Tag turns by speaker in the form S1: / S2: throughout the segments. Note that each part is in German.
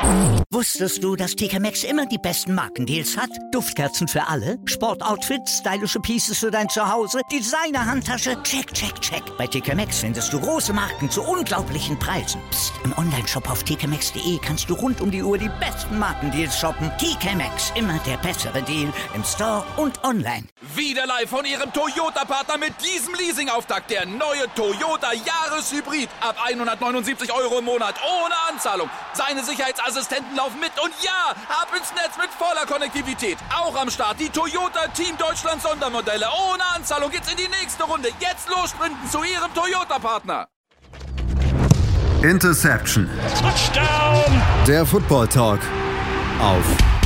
S1: Wusstest du, dass TK Maxx immer die besten Markendeals hat? Duftkerzen für alle, Sportoutfits, stylische Pieces für dein Zuhause, Designer-Handtasche, check, check, check. Bei TK Maxx findest du große Marken zu unglaublichen Preisen. Psst. Im Onlineshop auf tkmaxx.de kannst du rund um die Uhr die besten Markendeals shoppen. TK Maxx, immer der bessere Deal im Store und online.
S2: Wieder live von Ihrem Toyota-Partner mit diesem Leasing-Auftakt. Der neue Toyota Jahreshybrid. Ab 179 € im Monat. Ohne Anzahlung. Seine Sicherheitsassistenten laufen mit. Und ja, ab ins Netz mit voller Konnektivität. Auch am Start die Toyota Team Deutschland Sondermodelle. Ohne Anzahlung geht's in die nächste Runde. Jetzt los sprinten zu Ihrem Toyota-Partner.
S3: Interception.
S4: Touchdown.
S3: Der Football Talk auf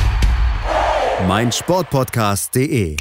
S3: meinsportpodcast.de.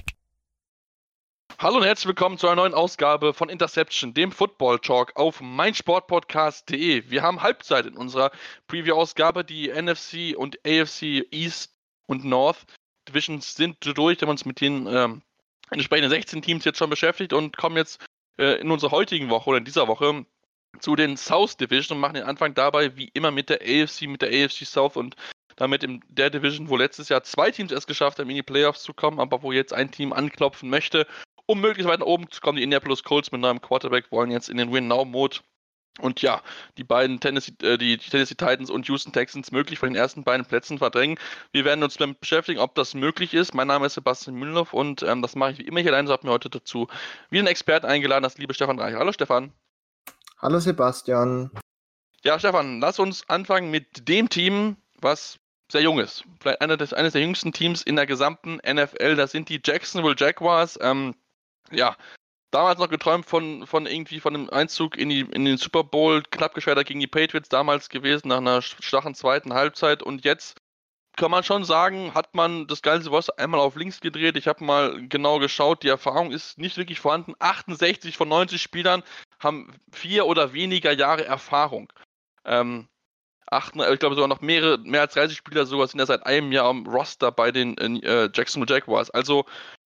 S5: Hallo und herzlich willkommen zu einer neuen Ausgabe von Interception, dem Football Talk auf meinsportpodcast.de. Wir haben Halbzeit in unserer Preview-Ausgabe. Die NFC und AFC East und North Divisions sind durch. Wir haben uns mit den entsprechenden 16 Teams jetzt schon beschäftigt und kommen jetzt in unserer heutigen Woche oder in dieser Woche zu den South Division und machen den Anfang dabei wie immer mit der AFC South und damit in der Division, wo letztes Jahr 2 Teams es geschafft haben, in die Playoffs zu kommen, aber wo jetzt ein Team anklopfen möchte, um möglichst weit nach oben zu kommen. Die Indianapolis Colts mit neuem Quarterback wollen jetzt in den Win-Now-Mode. Und ja, die beiden Tennessee Titans und Houston Texans möglich von den ersten beiden Plätzen verdrängen. Wir werden uns damit beschäftigen, ob das möglich ist. Mein Name ist Sebastian Mühlenhoff und das mache ich wie immer hier alleine. So habe mir heute dazu wieder einen Experten eingeladen, das liebe Stefan Reich. Hallo Stefan.
S6: Hallo Sebastian.
S5: Ja Stefan, lass uns anfangen mit dem Team, was sehr jung ist. Vielleicht eines der jüngsten Teams in der gesamten NFL. Das sind die Jacksonville Jaguars. Damals noch geträumt von einem Einzug in den Super Bowl, knapp gescheitert gegen die Patriots damals gewesen, nach einer schwachen zweiten Halbzeit. Und jetzt kann man schon sagen, hat man das ganze Roster einmal auf links gedreht. Ich habe mal genau geschaut, die Erfahrung ist nicht wirklich vorhanden. 68 von 90 Spielern haben 4 oder weniger Jahre Erfahrung. Ich glaube sogar noch mehr als 30 Spieler sogar sind ja seit einem Jahr am Roster bei den Jacksonville Jaguars. Also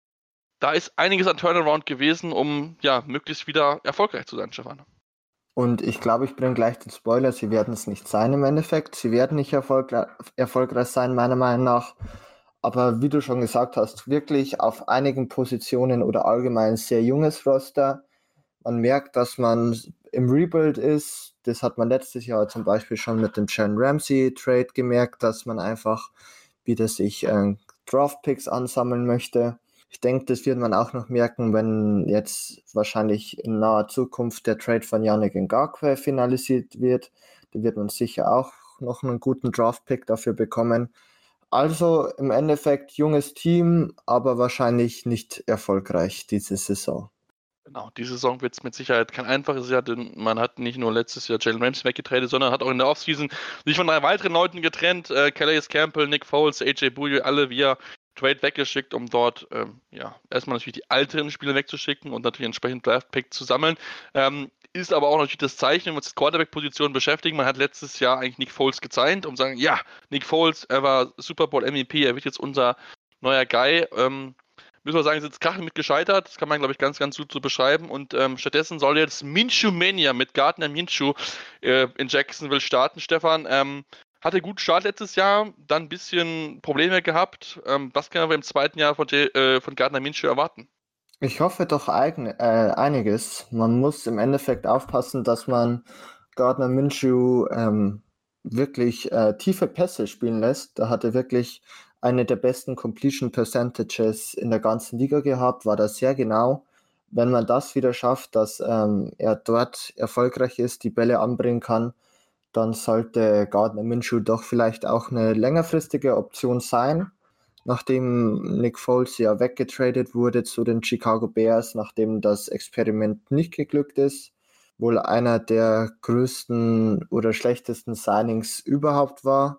S5: da ist einiges an Turnaround gewesen, um ja möglichst wieder erfolgreich zu sein, Stefan.
S6: Und ich glaube, ich bringe gleich den Spoiler, sie werden es nicht sein im Endeffekt. Sie werden nicht erfolgreich sein, meiner Meinung nach. Aber wie du schon gesagt hast, wirklich auf einigen Positionen oder allgemein sehr junges Roster. Man merkt, dass man im Rebuild ist. Das hat man letztes Jahr zum Beispiel schon mit dem Jalen Ramsey-Trade gemerkt, dass man einfach wieder sich Draft-Picks ansammeln möchte. Ich denke, das wird man auch noch merken, wenn jetzt wahrscheinlich in naher Zukunft der Trade von Yannick Ngakoue finalisiert wird. Da wird man sicher auch noch einen guten Draft-Pick dafür bekommen. Also im Endeffekt junges Team, aber wahrscheinlich nicht erfolgreich diese Saison.
S5: Genau, die Saison wird es mit Sicherheit kein einfaches Jahr, denn man hat nicht nur letztes Jahr Jalen Ramsey weggetradet, sondern hat auch in der Offseason sich von 3 weiteren Leuten getrennt. Calais Campbell, Nick Foles, AJ Bouye, alle via Trade weggeschickt, um dort erstmal natürlich die älteren Spieler wegzuschicken und natürlich entsprechend Draft-Pick zu sammeln. Ist aber auch natürlich das Zeichen, wenn wir uns mit Quarterback-Positionen beschäftigen. Man hat letztes Jahr eigentlich Nick Foles gezeigt, um zu sagen, ja, Nick Foles, er war Super Bowl MVP, er wird jetzt unser neuer Guy. Müssen wir sagen, sind Kacheln mit gescheitert. Das kann man, glaube ich, ganz, ganz gut so beschreiben. Und stattdessen soll jetzt Minshew Mania mit Gardner Minshew in Jacksonville starten. Stefan, hatte guten Start letztes Jahr, dann ein bisschen Probleme gehabt. Was können wir im zweiten Jahr von Gardner Minshew erwarten?
S6: Ich hoffe doch einiges. Man muss im Endeffekt aufpassen, dass man Gardner Minshew wirklich tiefe Pässe spielen lässt. Da hat er wirklich eine der besten Completion Percentages in der ganzen Liga gehabt, war da sehr genau. Wenn man das wieder schafft, dass er dort erfolgreich ist, die Bälle anbringen kann, dann sollte Gardner Minshew doch vielleicht auch eine längerfristige Option sein, nachdem Nick Foles ja weggetradet wurde zu den Chicago Bears, nachdem das Experiment nicht geglückt ist. Wohl einer der größten oder schlechtesten Signings überhaupt war.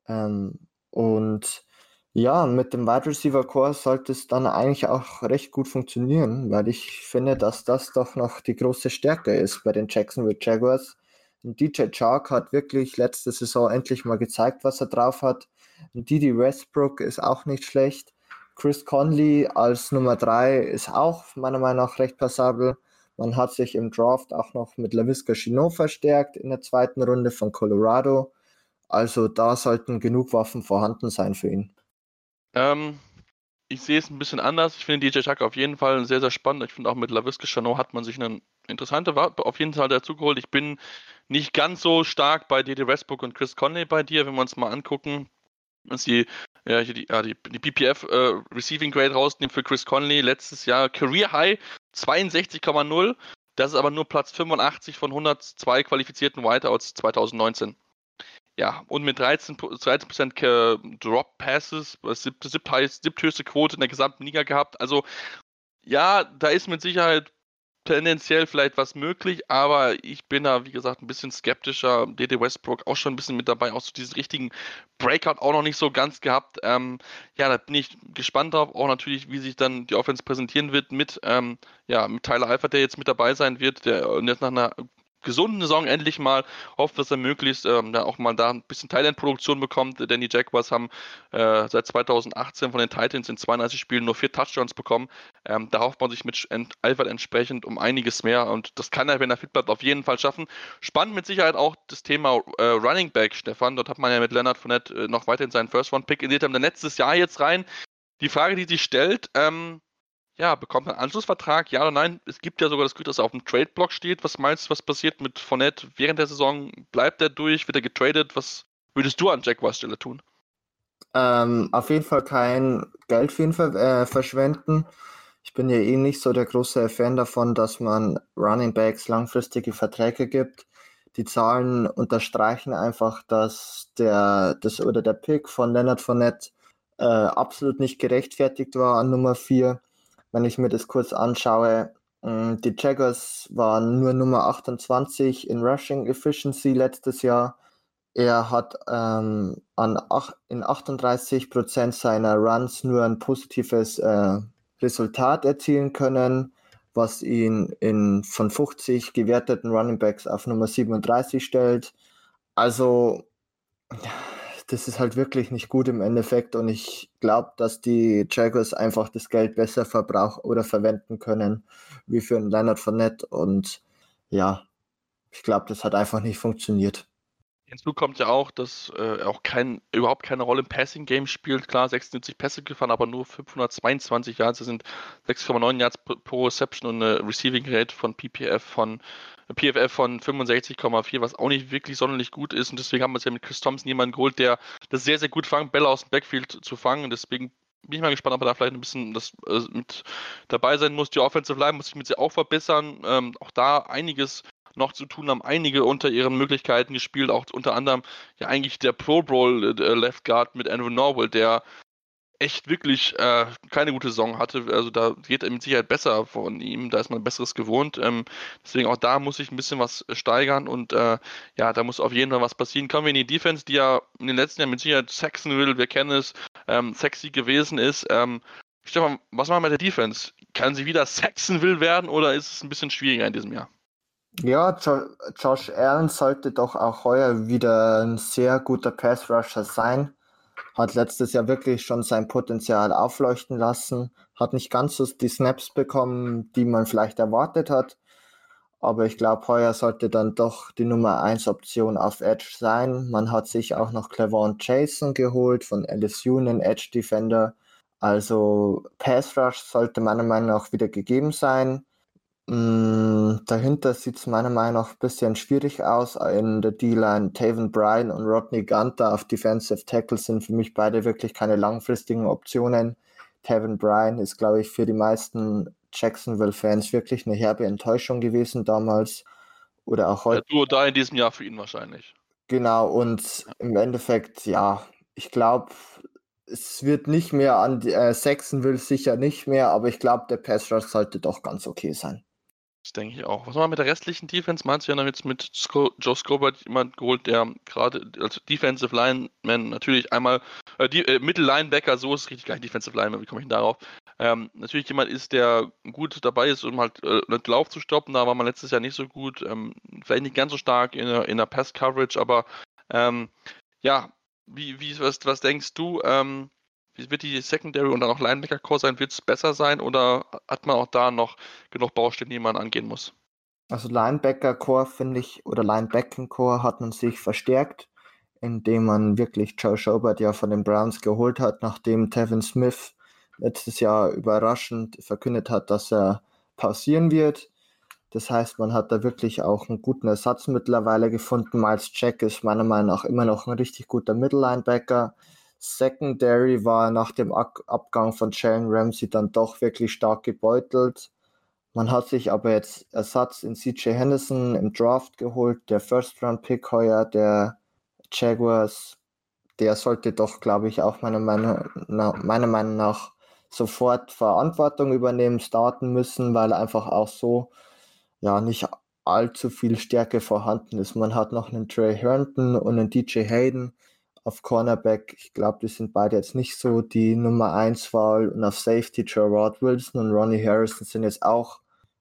S6: Und ja, mit dem Wide Receiver Core sollte es dann eigentlich auch recht gut funktionieren, weil ich finde, dass das doch noch die große Stärke ist bei den Jacksonville Jaguars. Und DJ Chark hat wirklich letzte Saison endlich mal gezeigt, was er drauf hat. Und Dede Westbrook ist auch nicht schlecht. Chris Conley als Nummer 3 ist auch meiner Meinung nach recht passabel. Man hat sich im Draft auch noch mit Laviska Shenault verstärkt in der 2. Runde von Colorado. Also da sollten genug Waffen vorhanden sein für ihn.
S5: Ich sehe es ein bisschen anders. Ich finde DJ Chark auf jeden Fall sehr, sehr spannend. Ich finde auch mit Laviska Shenault hat man sich eine interessante Waffe auf jeden Fall dazu geholt. Ich bin nicht ganz so stark bei Dede Westbrook und Chris Conley bei dir, wenn wir uns mal angucken, dass die PPF Receiving Grade rausnehmen für Chris Conley. Letztes Jahr Career High 62,0. Das ist aber nur Platz 85 von 102 qualifizierten Wideouts 2019. Ja, und mit 13% Drop Passes, siebthöchste Quote in der gesamten Liga gehabt. Also ja, da ist mit Sicherheit tendenziell vielleicht was möglich, aber ich bin da, wie gesagt, ein bisschen skeptischer. Dede Westbrook auch schon ein bisschen mit dabei, auch so diesen richtigen Breakout auch noch nicht so ganz gehabt. Ja, da bin ich gespannt drauf, auch natürlich, wie sich dann die Offense präsentieren wird mit Tyler Eifert, der jetzt mit dabei sein wird, der jetzt nach einer gesunden Saison endlich mal hofft, dass er möglichst da auch mal da ein bisschen Thailand-Produktion bekommt, denn die Jaguars haben seit 2018 von den Titans in 32 Spielen nur 4 Touchdowns bekommen. Da hofft man sich mit Eifert entsprechend um einiges mehr und das kann er, wenn er fit bleibt, auf jeden Fall schaffen. Spannend mit Sicherheit auch das Thema Running Back, Stefan. Dort hat man ja mit Leonard Fournette noch weiterhin seinen First-Round-Pick in der letztes Jahr jetzt rein. Die Frage, die sich stellt, bekommt er einen Anschlussvertrag? Ja oder nein? Es gibt ja sogar das Glück, dass er auf dem Trade-Block steht. Was meinst du, was passiert mit Fournette während der Saison? Bleibt er durch? Wird er getradet? Was würdest du an Jaguars Stelle tun?
S6: Auf jeden Fall kein Geld für ihn verschwenden. Ich bin ja nicht so der große Fan davon, dass man Running Backs langfristige Verträge gibt. Die Zahlen unterstreichen einfach, dass der Pick von Leonard Fournette absolut nicht gerechtfertigt war an Nummer 4. Wenn ich mir das kurz anschaue, die Jaguars waren nur Nummer 28 in Rushing Efficiency letztes Jahr. Er hat in 38% seiner Runs nur ein positives Resultat erzielen können, was ihn von 50 gewerteten Running Backs auf Nummer 37 stellt. Also das ist halt wirklich nicht gut im Endeffekt und ich glaube, dass die Jaguars einfach das Geld besser verwenden können, wie für einen Leonard Fournette und ja, ich glaube, das hat einfach nicht funktioniert.
S5: Hinzu kommt ja auch, dass er auch überhaupt keine Rolle im Passing-Game spielt. Klar, 76 Pässe gefahren, aber nur 522 Yards. Das sind 6,9 Yards pro Reception und eine Receiving Rate von PFF von 65,4, was auch nicht wirklich sonderlich gut ist. Und deswegen haben wir uns ja mit Chris Thompson jemanden geholt, der das sehr, sehr gut fangt, Bälle aus dem Backfield zu fangen. Und deswegen bin ich mal gespannt, ob er da vielleicht ein bisschen mit dabei sein muss. Die Offensive Line muss sich mit sich auch verbessern. Auch da einiges noch zu tun, haben einige unter ihren Möglichkeiten gespielt, auch unter anderem ja eigentlich der Pro Bowl Left Guard mit Andrew Norwell, der echt wirklich keine gute Saison hatte. Also da geht er mit Sicherheit besser von ihm, da ist man Besseres gewohnt. Deswegen auch da muss ich ein bisschen was steigern und da muss auf jeden Fall was passieren. Kommen wir in die Defense, die ja in den letzten Jahren mit Sicherheit Saxonville, wir kennen es, sexy gewesen ist. Stefan, was machen wir mit der Defense? Kann sie wieder Saxonville werden oder ist es ein bisschen schwieriger in diesem Jahr?
S6: Ja, Josh Allen sollte doch auch heuer wieder ein sehr guter Pass-Rusher sein. Hat letztes Jahr wirklich schon sein Potenzial aufleuchten lassen. Hat nicht ganz so die Snaps bekommen, die man vielleicht erwartet hat. Aber ich glaube, heuer sollte dann doch die Nummer 1 Option auf Edge sein. Man hat sich auch noch Clavon Jason geholt von LSU, einen Edge Defender. Also Pass-Rush sollte meiner Meinung nach wieder gegeben sein. Dahinter sieht es meiner Meinung nach ein bisschen schwierig aus. In der D-Line Taven Bryan und Rodney Gunter auf Defensive Tackle sind für mich beide wirklich keine langfristigen Optionen. Taven Bryan ist, glaube ich, für die meisten Jacksonville-Fans wirklich eine herbe Enttäuschung gewesen damals. Oder auch heute.
S5: Ja, da in diesem Jahr für ihn wahrscheinlich.
S6: Genau, und im Endeffekt, ja, ich glaube, es wird nicht mehr an Saxonville sicher nicht mehr, aber ich glaube, der Pass Rush sollte doch ganz okay sein.
S5: Das denke ich auch. Was machen wir mit der restlichen Defense? Meinst du ja jetzt mit Joe Scobert jemand geholt, der gerade als Defensive Lineman natürlich einmal Middle Linebacker, so ist richtig, gar nicht Defensive Lineman, wie komme ich denn darauf? Natürlich jemand ist, der gut dabei ist, um halt den Lauf zu stoppen. Da war man letztes Jahr nicht so gut. Vielleicht nicht ganz so stark in der Pass-Coverage, aber was denkst du? Wie wird die Secondary und dann auch Linebacker-Core sein? Wird es besser sein oder hat man auch da noch genug Baustellen, die man angehen muss?
S6: Also Linebacker-Core finde ich, oder Linebacking-Core hat man sich verstärkt indem man wirklich Joe Schobert ja von den Browns geholt hat, nachdem Tevin Smith letztes Jahr überraschend verkündet hat, dass er pausieren wird. Das heißt, man hat da wirklich auch einen guten Ersatz mittlerweile gefunden. Miles Jack ist meiner Meinung nach immer noch ein richtig guter Middle-Linebacker. Secondary war nach dem Abgang von Jalen Ramsey dann doch wirklich stark gebeutelt. Man hat sich aber jetzt Ersatz in CJ Henderson im Draft geholt, der First-Round-Pick heuer der Jaguars. Der sollte doch, glaube ich, auch meiner Meinung nach sofort Verantwortung übernehmen, starten müssen, weil einfach auch so nicht allzu viel Stärke vorhanden ist. Man hat noch einen Trey Herndon und einen DJ Hayden auf Cornerback. Ich glaube, die sind beide jetzt nicht so die Nummer 1 Wahl. Und auf Safety Gerard Wilson und Ronnie Harrison sind jetzt auch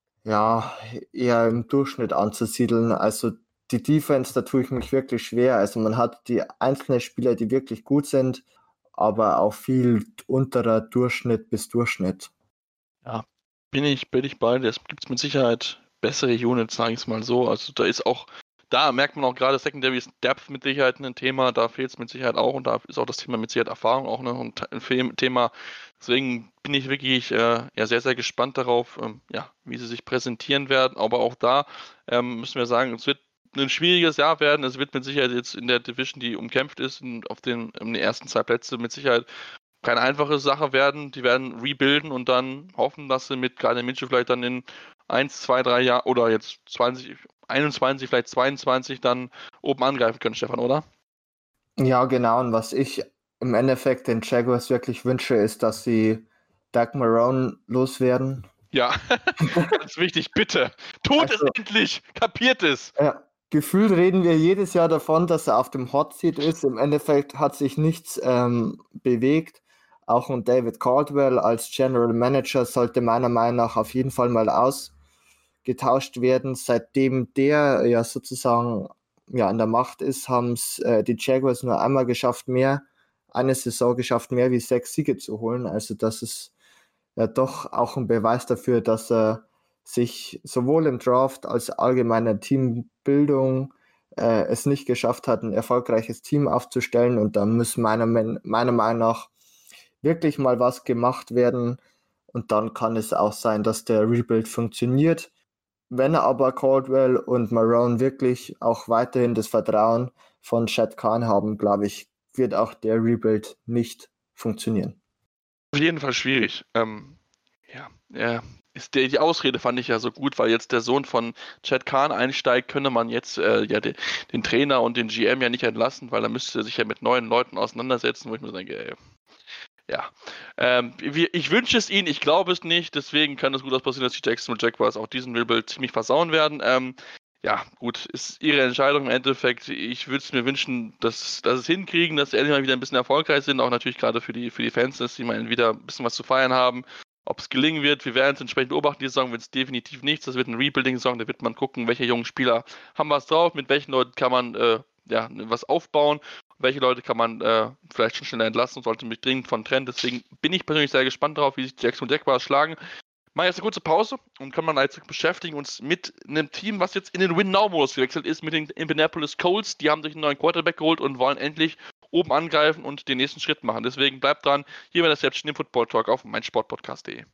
S6: eher im Durchschnitt anzusiedeln. Also die Defense, da tue ich mich wirklich schwer. Also man hat die einzelnen Spieler, die wirklich gut sind, aber auch viel unterer Durchschnitt bis Durchschnitt.
S5: Ja, bin ich bei dir. Es gibt mit Sicherheit bessere Units, sage ich es mal so. Also da merkt man auch gerade Secondary ist Depth mit Sicherheit ein Thema, da fehlt es mit Sicherheit auch und da ist auch das Thema mit Sicherheit Erfahrung auch ein Thema. Deswegen bin ich wirklich sehr, sehr gespannt darauf, wie sie sich präsentieren werden. Aber auch da müssen wir sagen, es wird ein schwieriges Jahr werden. Es wird mit Sicherheit jetzt in der Division, die umkämpft ist, in den ersten 2 Plätze mit Sicherheit keine einfache Sache werden. Die werden rebuilden und dann hoffen, dass sie mit Gardner Minshew vielleicht dann in 1, 2, 3 Jahren oder jetzt 2021, vielleicht 22 dann oben angreifen können, Stefan, oder?
S6: Ja, genau. Und was ich im Endeffekt den Jaguars wirklich wünsche, ist, dass sie Doug Marrone loswerden.
S5: Ja, ganz wichtig, bitte. Tut es endlich, kapiert es.
S6: Ja, gefühlt reden wir jedes Jahr davon, dass er auf dem Hot Seat ist. Im Endeffekt hat sich nichts bewegt. Auch ein David Caldwell als General Manager sollte meiner Meinung nach auf jeden Fall mal ausgetauscht werden. Seitdem der ja sozusagen an der Macht ist, haben es die Jaguars nur einmal geschafft, eine Saison geschafft, mehr wie 6 Siege zu holen. Also das ist ja doch auch ein Beweis dafür, dass er sich sowohl im Draft als allgemeiner Teambildung es nicht geschafft hat, ein erfolgreiches Team aufzustellen. Und da muss meiner Meinung nach wirklich mal was gemacht werden. Und dann kann es auch sein, dass der Rebuild funktioniert. Wenn aber Caldwell und Marrone wirklich auch weiterhin das Vertrauen von Shad Khan haben, glaube ich, wird auch der Rebuild nicht funktionieren.
S5: Auf jeden Fall schwierig. Die Ausrede fand ich ja so gut, weil jetzt der Sohn von Shad Khan einsteigt, könne man jetzt den Trainer und den GM ja nicht entlassen, weil er müsste sich ja mit neuen Leuten auseinandersetzen, wo ich mir denke, ich wünsche es ihnen, ich glaube es nicht, deswegen kann es gut passieren, dass die Jacksonville Jaguars auch diesen Rebuild ziemlich versauen werden. Gut, ist ihre Entscheidung im Endeffekt. Ich würde es mir wünschen, dass es hinkriegen, dass sie endlich mal wieder ein bisschen erfolgreich sind, auch natürlich gerade für die Fans, dass sie mal wieder ein bisschen was zu feiern haben. Ob es gelingen wird, wir werden es entsprechend beobachten. Die Saison wird es definitiv nichts. Das wird ein Rebuilding-Saison, da wird man gucken, welche jungen Spieler haben was drauf, mit welchen Leuten kann man was aufbauen. Welche Leute kann man vielleicht schon schneller entlassen und sollte mich dringend von trennen. Deswegen bin ich persönlich sehr gespannt darauf, wie sich die Jacksonville Jaguars schlagen. Machen jetzt eine kurze Pause und können dann jetzt beschäftigen uns mit einem Team, was jetzt in den Win-Now-Modus gewechselt ist, mit den Indianapolis Colts. Die haben sich einen neuen Quarterback geholt und wollen endlich oben angreifen und den nächsten Schritt machen. Deswegen bleibt dran, hier bei der Interception im Football Talk auf meinsportpodcast.de.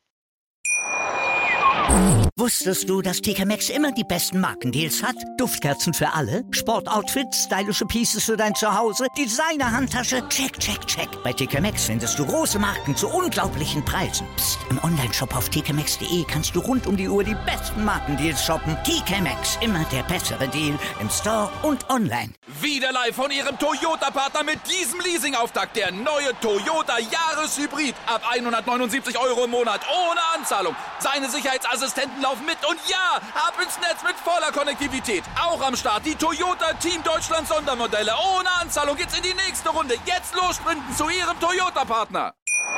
S1: Wusstest du, dass TK Maxx immer die besten Markendeals hat? Duftkerzen für alle, Sportoutfits, stylische Pieces für dein Zuhause, Designer-Handtasche, check, check, check. Bei TK Maxx findest du große Marken zu unglaublichen Preisen. Psst. Im Onlineshop auf tkmaxx.de kannst du rund um die Uhr die besten Markendeals shoppen. TK Maxx, immer der bessere Deal im Store und online.
S2: Wieder live von ihrem Toyota-Partner mit diesem Leasing-Auftakt. Der neue Toyota Jahreshybrid. Ab 179 € im Monat ohne Anzahlung. Seine Sicherheitsassistenten laufen mit und ja, ab ins Netz mit voller Konnektivität. Auch am Start die Toyota Team Deutschland Sondermodelle. Ohne Anzahlung geht's in die nächste Runde. Jetzt los sprinten zu Ihrem Toyota-Partner.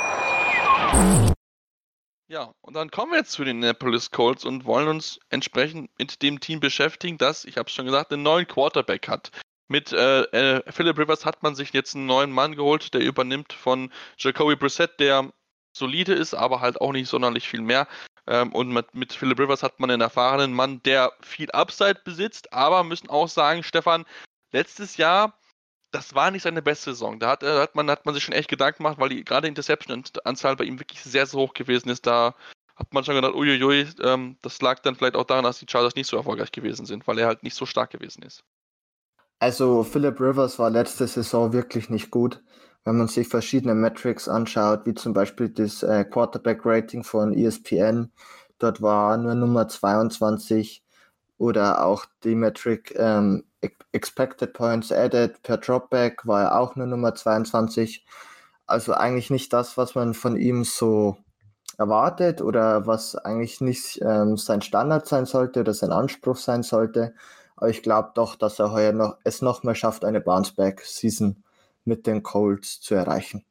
S5: Ja, und dann kommen wir jetzt zu den Indianapolis Colts und wollen uns entsprechend mit dem Team beschäftigen, das, ich habe es schon gesagt, einen neuen Quarterback hat. Mit Philip Rivers hat man sich jetzt einen neuen Mann geholt, der übernimmt von Jacoby Brissett, der solide ist, aber halt auch nicht sonderlich viel mehr. Und mit Philip Rivers hat man einen erfahrenen Mann, der viel Upside besitzt, aber müssen auch sagen, Stefan, letztes Jahr das war nicht seine beste Saison. Da hat man sich schon echt Gedanken gemacht, weil gerade die Interception-Anzahl bei ihm wirklich sehr, sehr hoch gewesen ist. Da hat man schon gedacht, uiuiui, das lag dann vielleicht auch daran, dass die Chargers nicht so erfolgreich gewesen sind, weil er halt nicht so stark gewesen ist.
S6: Also Philip Rivers war letzte Saison wirklich nicht gut. Wenn man sich verschiedene Metrics anschaut, wie zum Beispiel das Quarterback-Rating von ESPN, dort war nur Nummer 22 oder auch die Metric Expected Points Added per Dropback war er auch nur Nummer 22. Also eigentlich nicht das, was man von ihm so erwartet oder was eigentlich nicht sein Standard sein sollte oder sein Anspruch sein sollte. Aber ich glaube doch, dass er heuer es noch mal schafft, eine Bounce-Back-Season mit den Colts zu erreichen.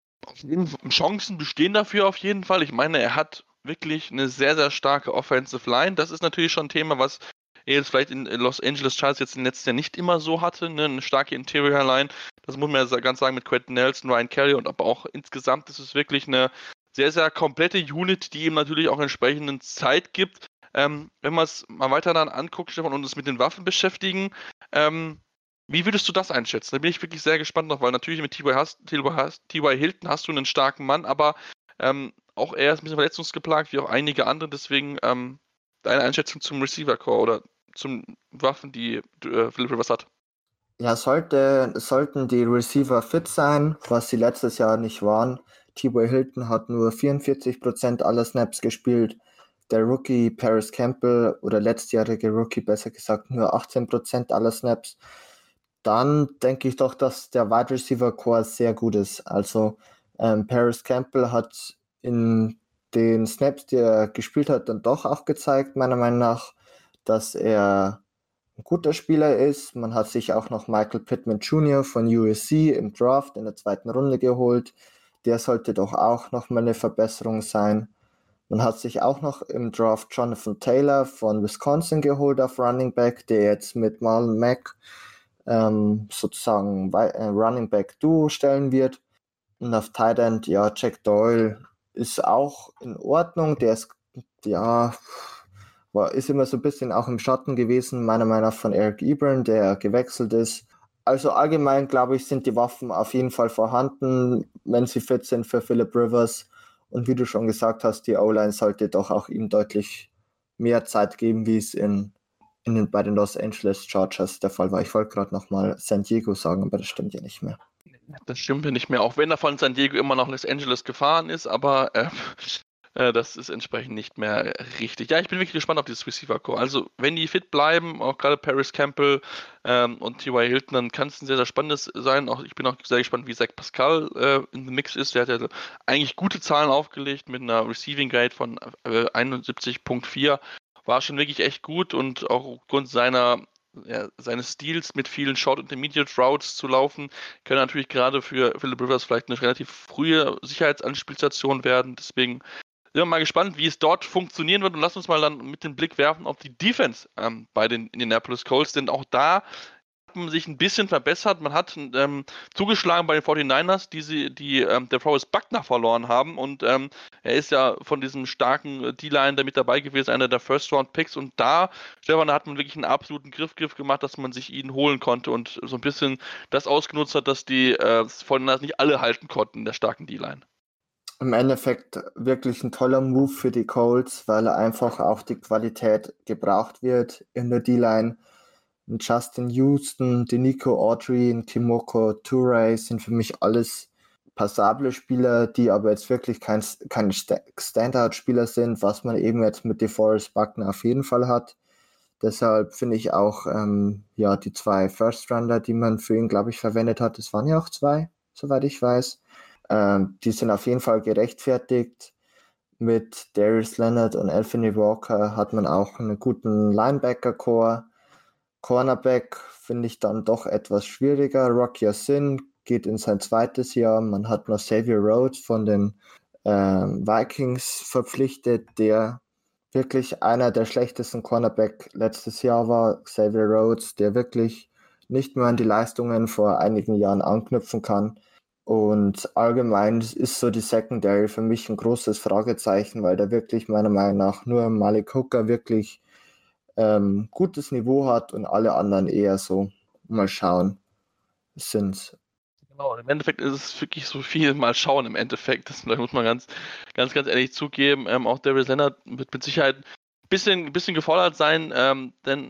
S5: Chancen bestehen dafür auf jeden Fall. Ich meine, er hat wirklich eine sehr, sehr starke Offensive Line. Das ist natürlich schon ein Thema, was er jetzt vielleicht in Los Angeles Chargers jetzt im letzten Jahr nicht immer so hatte. Ne? Eine starke Interior Line. Das muss man ja ganz sagen mit Quentin Nelson, Ryan Kelly und aber auch insgesamt ist es wirklich eine sehr, sehr komplette Unit, die ihm natürlich auch entsprechenden Zeit gibt. Wenn man es mal weiter dann anguckt, Stefan, und uns mit den Waffen beschäftigen, wie würdest du das einschätzen? Da bin ich wirklich sehr gespannt noch, weil natürlich mit T.Y. Hilton hast du einen starken Mann, aber auch er ist ein bisschen verletzungsgeplagt, wie auch einige andere, deswegen deine Einschätzung zum Receiver-Core oder zum Waffen, die Philip Rivers hat.
S6: Ja, sollten die Receiver fit sein, was sie letztes Jahr nicht waren. T.Y. Hilton hat nur 44% aller Snaps gespielt. Der Rookie Paris Campbell oder letztjährige Rookie, besser gesagt, nur 18% aller Snaps. Dann denke ich doch, dass der Wide Receiver Core sehr gut ist. Also Paris Campbell hat in den Snaps, die er gespielt hat, dann doch auch gezeigt, meiner Meinung nach, dass er ein guter Spieler ist. Man hat sich auch noch Michael Pittman Jr. von USC im Draft in der 2. Runde geholt. Der sollte doch auch nochmal eine Verbesserung sein. Man hat sich auch noch im Draft Jonathan Taylor von Wisconsin geholt auf Running Back, der jetzt mit Marlon Mack sozusagen Running Back Duo stellen wird. Und auf Tight End, ja, Jack Doyle ist auch in Ordnung. Der ist, ja, ist immer so ein bisschen auch im Schatten gewesen, meiner Meinung nach von Eric Ebron, der gewechselt ist. Also allgemein, glaube ich, sind die Waffen auf jeden Fall vorhanden, wenn sie fit sind für Philip Rivers. Und wie du schon gesagt hast, die O-Line sollte doch auch ihm deutlich mehr Zeit geben, wie es bei den Los Angeles Chargers der Fall war. Ich wollte gerade nochmal San Diego sagen, aber das stimmt ja nicht mehr.
S5: Das stimmt ja nicht mehr, auch wenn er von San Diego immer nach Los Angeles gefahren ist, aber das ist entsprechend nicht mehr richtig. Ja, ich bin wirklich gespannt auf dieses Receiver-Core. Also, wenn die fit bleiben, auch gerade Paris Campbell und T.Y. Hilton, dann kann es ein sehr, sehr spannendes sein. Ich bin auch sehr gespannt, wie Zach Pascal in dem Mix ist. Der hat ja eigentlich gute Zahlen aufgelegt mit einer Receiving Grade von 71,4. War schon wirklich echt gut und auch aufgrund seines Stils mit vielen Short Intermediate Routes zu laufen, können natürlich gerade für Philip Rivers vielleicht eine relativ frühe Sicherheitsanspielstation werden. Deswegen sind wir mal gespannt, wie es dort funktionieren wird und lass uns mal dann mit dem Blick werfen auf die Defense bei den Indianapolis Colts, denn auch da hat man sich ein bisschen verbessert. Man hat zugeschlagen bei den 49ers, die der Forrest Buckner verloren haben und er ist ja von diesem starken D-Line da mit dabei gewesen, einer der First-Round-Picks und da, Stefan, da hat man wirklich einen absoluten Griff gemacht, dass man sich ihn holen konnte und so ein bisschen das ausgenutzt hat, dass die 49ers nicht alle halten konnten in der starken D-Line.
S6: Im Endeffekt wirklich ein toller Move für die Colts, weil einfach auch die Qualität gebraucht wird in der D-Line. Justin Houston, Denico Autry, Kimoko Toure sind für mich alles passable Spieler, die aber jetzt wirklich keine Standout-Spieler sind, was man eben jetzt mit DeForest Buckner auf jeden Fall hat. Deshalb finde ich auch die 2 First-Rounder, die man für ihn, glaube ich, verwendet hat, das waren ja auch 2, soweit ich weiß. Die sind auf jeden Fall gerechtfertigt. Mit Darius Leonard und Anthony Walker hat man auch einen guten Linebacker-Core. Cornerback finde ich dann doch etwas schwieriger. Rock Ya-Sin geht in sein 2. Jahr. Man hat noch Xavier Rhodes von den Vikings verpflichtet, der wirklich einer der schlechtesten Cornerback letztes Jahr war. Xavier Rhodes, der wirklich nicht mehr an die Leistungen vor einigen Jahren anknüpfen kann. Und allgemein ist so die Secondary für mich ein großes Fragezeichen, weil da wirklich meiner Meinung nach nur Malik Hooker wirklich gutes Niveau hat und alle anderen eher so. Mal schauen, sind.
S5: Genau, im Endeffekt ist es wirklich so viel mal schauen im Endeffekt. Das muss man ganz ehrlich zugeben. Auch Darius Leonard wird mit Sicherheit ein bisschen gefordert sein, denn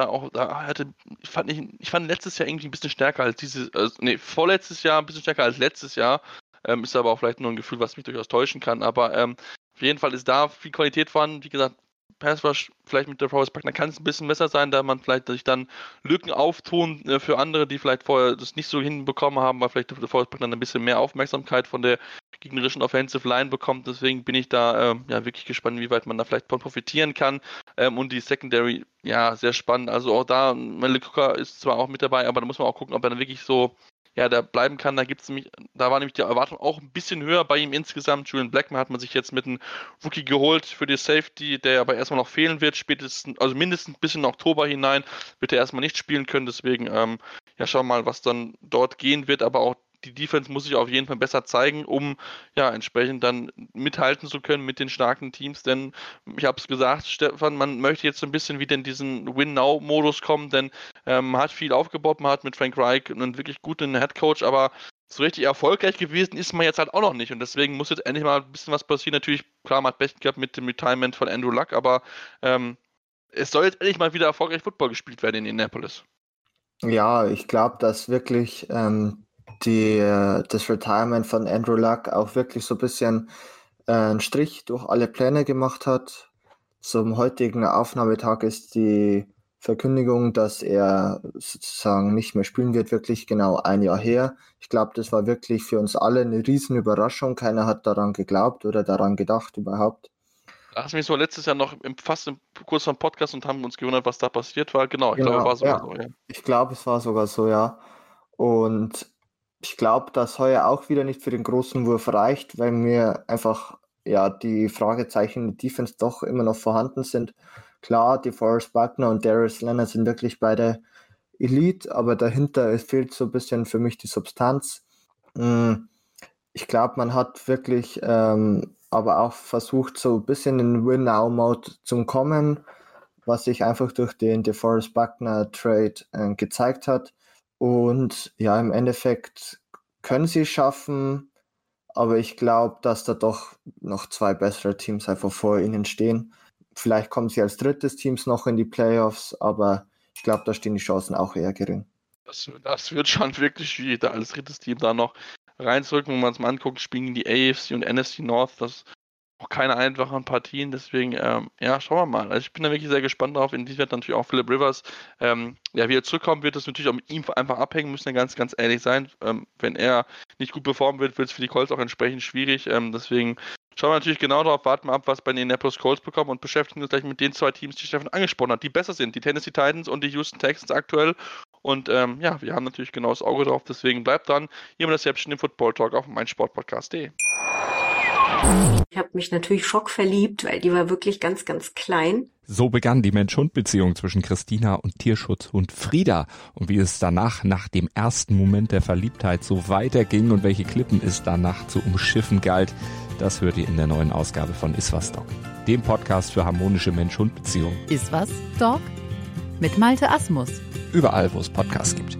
S5: ich fand letztes Jahr irgendwie ein bisschen stärker als vorletztes Jahr ein bisschen stärker als letztes Jahr. Ist aber auch vielleicht nur ein Gefühl, was mich durchaus täuschen kann. Aber auf jeden Fall ist da viel Qualität vorhanden. Wie gesagt, Pass Rush vielleicht mit der Forest Buckner kann es ein bisschen besser sein, da man vielleicht sich dann Lücken auftun für andere, die vielleicht vorher das nicht so hinbekommen haben, weil vielleicht der Forest Buckner ein bisschen mehr Aufmerksamkeit von der gegnerischen Offensive Line bekommt. Deswegen bin ich da wirklich gespannt, wie weit man da vielleicht von profitieren kann. Und die Secondary, ja, sehr spannend. Also auch da, Malik Hooker ist zwar auch mit dabei, aber da muss man auch gucken, ob er dann wirklich so da bleiben kann. Da war nämlich die Erwartung auch ein bisschen höher bei ihm insgesamt. Julian Blackmon hat man sich jetzt mit einem Rookie geholt für die Safety, der aber erstmal noch fehlen wird, mindestens bis in Oktober hinein wird er erstmal nicht spielen können. Deswegen, schauen wir mal, was dann dort gehen wird, aber auch die Defense muss sich auf jeden Fall besser zeigen, um entsprechend dann mithalten zu können mit den starken Teams, denn ich habe es gesagt, Stefan, man möchte jetzt so ein bisschen wieder in diesen Win-Now-Modus kommen, denn man hat viel aufgebaut, man hat mit Frank Reich einen wirklich guten Headcoach, aber so richtig erfolgreich gewesen ist man jetzt halt auch noch nicht und deswegen muss jetzt endlich mal ein bisschen was passieren. Natürlich, klar, man hat Pech gehabt mit dem Retirement von Andrew Luck, aber es soll jetzt endlich mal wieder erfolgreich Football gespielt werden in Indianapolis.
S6: Ja, ich glaube, dass wirklich das Retirement von Andrew Luck auch wirklich so ein bisschen einen Strich durch alle Pläne gemacht hat. Zum heutigen Aufnahmetag ist die Verkündigung, dass er sozusagen nicht mehr spielen wird, wirklich genau ein Jahr her. Ich glaube, das war wirklich für uns alle eine riesen Überraschung. Keiner hat daran geglaubt oder daran gedacht überhaupt.
S5: Da hast du mich so letztes Jahr noch kurz vor dem Podcast und haben uns gewundert, was da passiert war. Genau, ich glaube, war sogar so, ja.
S6: Ich glaube, es war sogar so, ja. Und ich glaube, dass heuer auch wieder nicht für den großen Wurf reicht, weil mir einfach die Fragezeichen der Defense doch immer noch vorhanden sind. Klar, die Forest Buckner und Darius Leonard sind wirklich beide Elite, aber dahinter fehlt so ein bisschen für mich die Substanz. Ich glaube, man hat wirklich aber auch versucht, so ein bisschen in den Win-Now-Mode zu kommen, was sich einfach durch den DeForest Buckner Trade gezeigt hat. Und ja, im Endeffekt können sie es schaffen, aber ich glaube, dass da doch noch zwei bessere Teams einfach vor ihnen stehen. Vielleicht kommen sie als drittes Team noch in die Playoffs, aber ich glaube, da stehen die Chancen auch eher gering.
S5: Das wird schon wirklich schwierig, da als drittes Team da noch reinzurücken. Wenn man es mal anguckt, spielen die AFC und NFC North, das auch keine einfachen Partien, deswegen, schauen wir mal. Also ich bin da wirklich sehr gespannt drauf. Inwieweit natürlich auch Philip Rivers, wie er zurückkommen wird, das natürlich auch mit ihm einfach abhängen, müssen wir ganz ehrlich sein. Wenn er nicht gut performen wird es für die Colts auch entsprechend schwierig. Deswegen schauen wir natürlich genau darauf, warten wir ab, was bei den Indianapolis Colts bekommen und beschäftigen uns gleich mit den zwei Teams, die Stefan angesprochen hat, die besser sind, die Tennessee Titans und die Houston Texans aktuell. Und wir haben natürlich genau das Auge drauf, deswegen bleibt dran. Hier haben wir das Selbst im Football Talk auf meinsportpodcast.de.
S4: Ich habe mich natürlich schockverliebt, weil die war wirklich ganz klein.
S7: So begann die Mensch-Hund-Beziehung zwischen Christina und Tierschutzhund Frieda. Und wie es danach, nach dem ersten Moment der Verliebtheit, so weiterging und welche Klippen es danach zu umschiffen galt, das hört ihr in der neuen Ausgabe von Iswas Dog, dem Podcast für harmonische Mensch-Hund-Beziehungen.
S8: Iswas Dog mit Malte Asmus.
S7: Überall, wo es Podcasts gibt.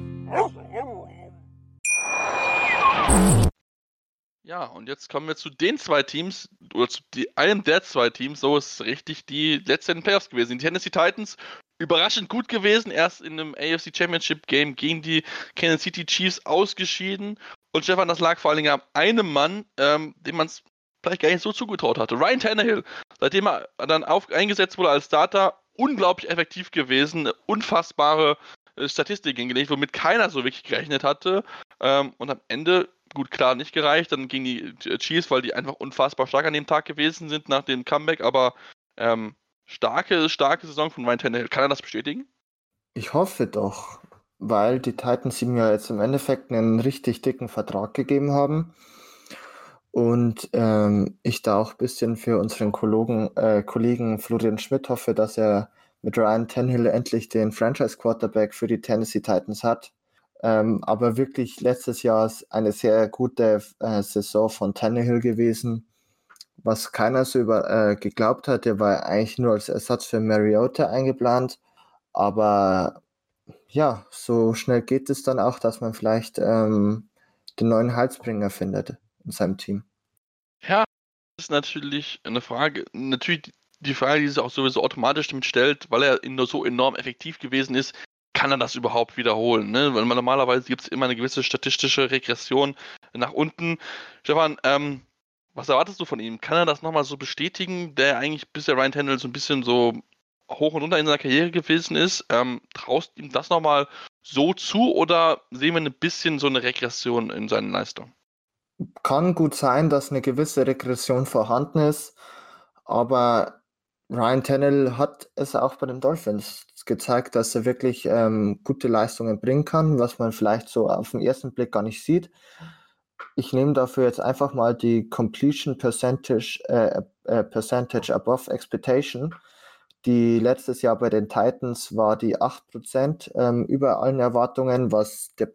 S5: Ja, und jetzt kommen wir zu den zwei Teams, oder zu einem der zwei Teams, so ist es richtig, die letzten Playoffs gewesen sind. Die Tennessee Titans, überraschend gut gewesen, erst in einem AFC Championship Game gegen die Kansas City Chiefs ausgeschieden. Und Stefan, das lag vor allen Dingen an einem Mann, dem man es vielleicht gar nicht so zugetraut hatte. Ryan Tannehill, seitdem er dann eingesetzt wurde als Starter, unglaublich effektiv gewesen, unfassbare Statistik hingelegt, womit keiner so wirklich gerechnet hatte. Und am Ende, gut, klar, nicht gereicht. Dann gegen die Chiefs, weil die einfach unfassbar stark an dem Tag gewesen sind nach dem Comeback. Aber starke Saison von Ryan Tannehill. Kann er das bestätigen?
S6: Ich hoffe doch, weil die Titans ihm ja jetzt im Endeffekt einen richtig dicken Vertrag gegeben haben. Und ich da auch ein bisschen für unseren Kollegen Florian Schmidt hoffe, dass er mit Ryan Tannehill endlich den Franchise-Quarterback für die Tennessee Titans hat. Aber wirklich letztes Jahr ist eine sehr gute Saison von Tannehill gewesen, was keiner so geglaubt hat. Der war eigentlich nur als Ersatz für Mariota eingeplant, aber ja, so schnell geht es dann auch, dass man vielleicht den neuen Heilsbringer findet in seinem Team.
S5: Ja, das ist natürlich eine Frage. Natürlich die Frage, die sich auch sowieso automatisch damit stellt, weil er nur so enorm effektiv gewesen ist, kann er das überhaupt wiederholen? Ne? Weil normalerweise gibt es immer eine gewisse statistische Regression nach unten. Stefan, was erwartest du von ihm? Kann er das nochmal so bestätigen, der eigentlich bisher Ryan Tannehill so ein bisschen so hoch und runter in seiner Karriere gewesen ist? Traust ihm das nochmal so zu oder sehen wir ein bisschen so eine Regression in seinen Leistungen?
S6: Kann gut sein, dass eine gewisse Regression vorhanden ist, aber Ryan Tannehill hat es auch bei den Dolphins gezeigt, dass er wirklich gute Leistungen bringen kann, was man vielleicht so auf den ersten Blick gar nicht sieht. Ich nehme dafür jetzt einfach mal die Completion Percentage above Expectation. Die letztes Jahr bei den Titans war die 8% über allen Erwartungen, was der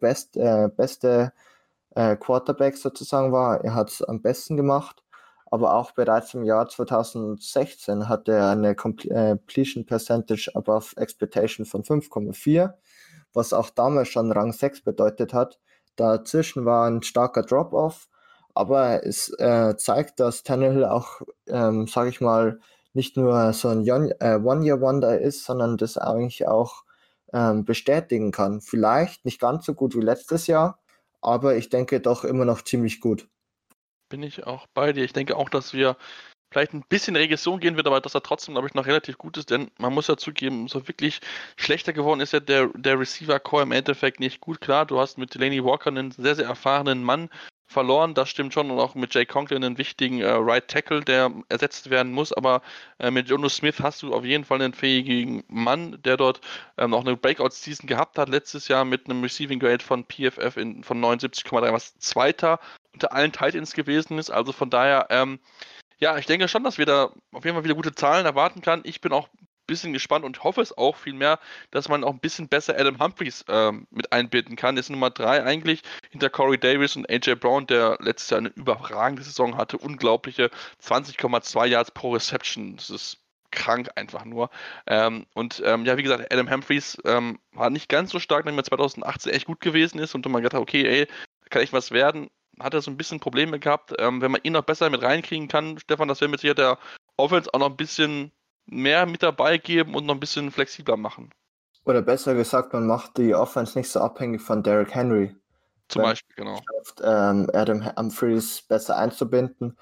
S6: beste Quarterback sozusagen war. Er hat es am besten gemacht, aber auch bereits im Jahr 2016 hatte er eine Completion Percentage above Expectation von 5,4, was auch damals schon Rang 6 bedeutet hat. Dazwischen war ein starker Drop-Off, aber es zeigt, dass Tannehill auch, sage ich mal, nicht nur so ein One-Year-Wonder ist, sondern das eigentlich auch bestätigen kann. Vielleicht nicht ganz so gut wie letztes Jahr, aber ich denke doch immer noch ziemlich gut.
S5: Bin ich auch bei dir. Ich denke auch, dass wir vielleicht ein bisschen Regression gehen wird, aber dass er trotzdem, glaube ich, noch relativ gut ist, denn man muss ja zugeben, so wirklich schlechter geworden ist ja der Receiver-Core im Endeffekt nicht gut. Klar, du hast mit Delaney Walker einen sehr, sehr erfahrenen Mann verloren, das stimmt schon, und auch mit Jay Conklin einen wichtigen Right Tackle, der ersetzt werden muss, aber mit Jonnu Smith hast du auf jeden Fall einen fähigen Mann, der dort noch eine Breakout-Season gehabt hat, letztes Jahr mit einem Receiving Grade von PFF von 79,3, was Zweiter unter allen Titans gewesen ist, also von daher, ja, ich denke schon, dass wir da auf jeden Fall wieder gute Zahlen erwarten kann. Ich bin auch ein bisschen gespannt und hoffe es auch vielmehr, dass man auch ein bisschen besser Adam Humphries mit einbinden kann. Ist Nummer 3 eigentlich hinter Corey Davis und AJ Brown, der letztes Jahr eine überragende Saison hatte. Unglaubliche 20,2 Yards pro Reception. Das ist krank einfach nur. Ja, wie gesagt, Adam Humphries war nicht ganz so stark, nachdem er 2018 echt gut gewesen ist und man gedacht hat, okay, ey, kann echt was werden. Hat er so ein bisschen Probleme gehabt. Wenn man ihn noch besser mit reinkriegen kann, Stefan, das wäre mit Sicherheit der Offense auch noch ein bisschen mehr mit dabei geben und noch ein bisschen flexibler machen.
S6: Oder besser gesagt, man macht die Offense nicht so abhängig von Derrick Henry.
S5: Zum Beispiel, genau.
S6: Schafft, Adam Humphries besser einzubinden.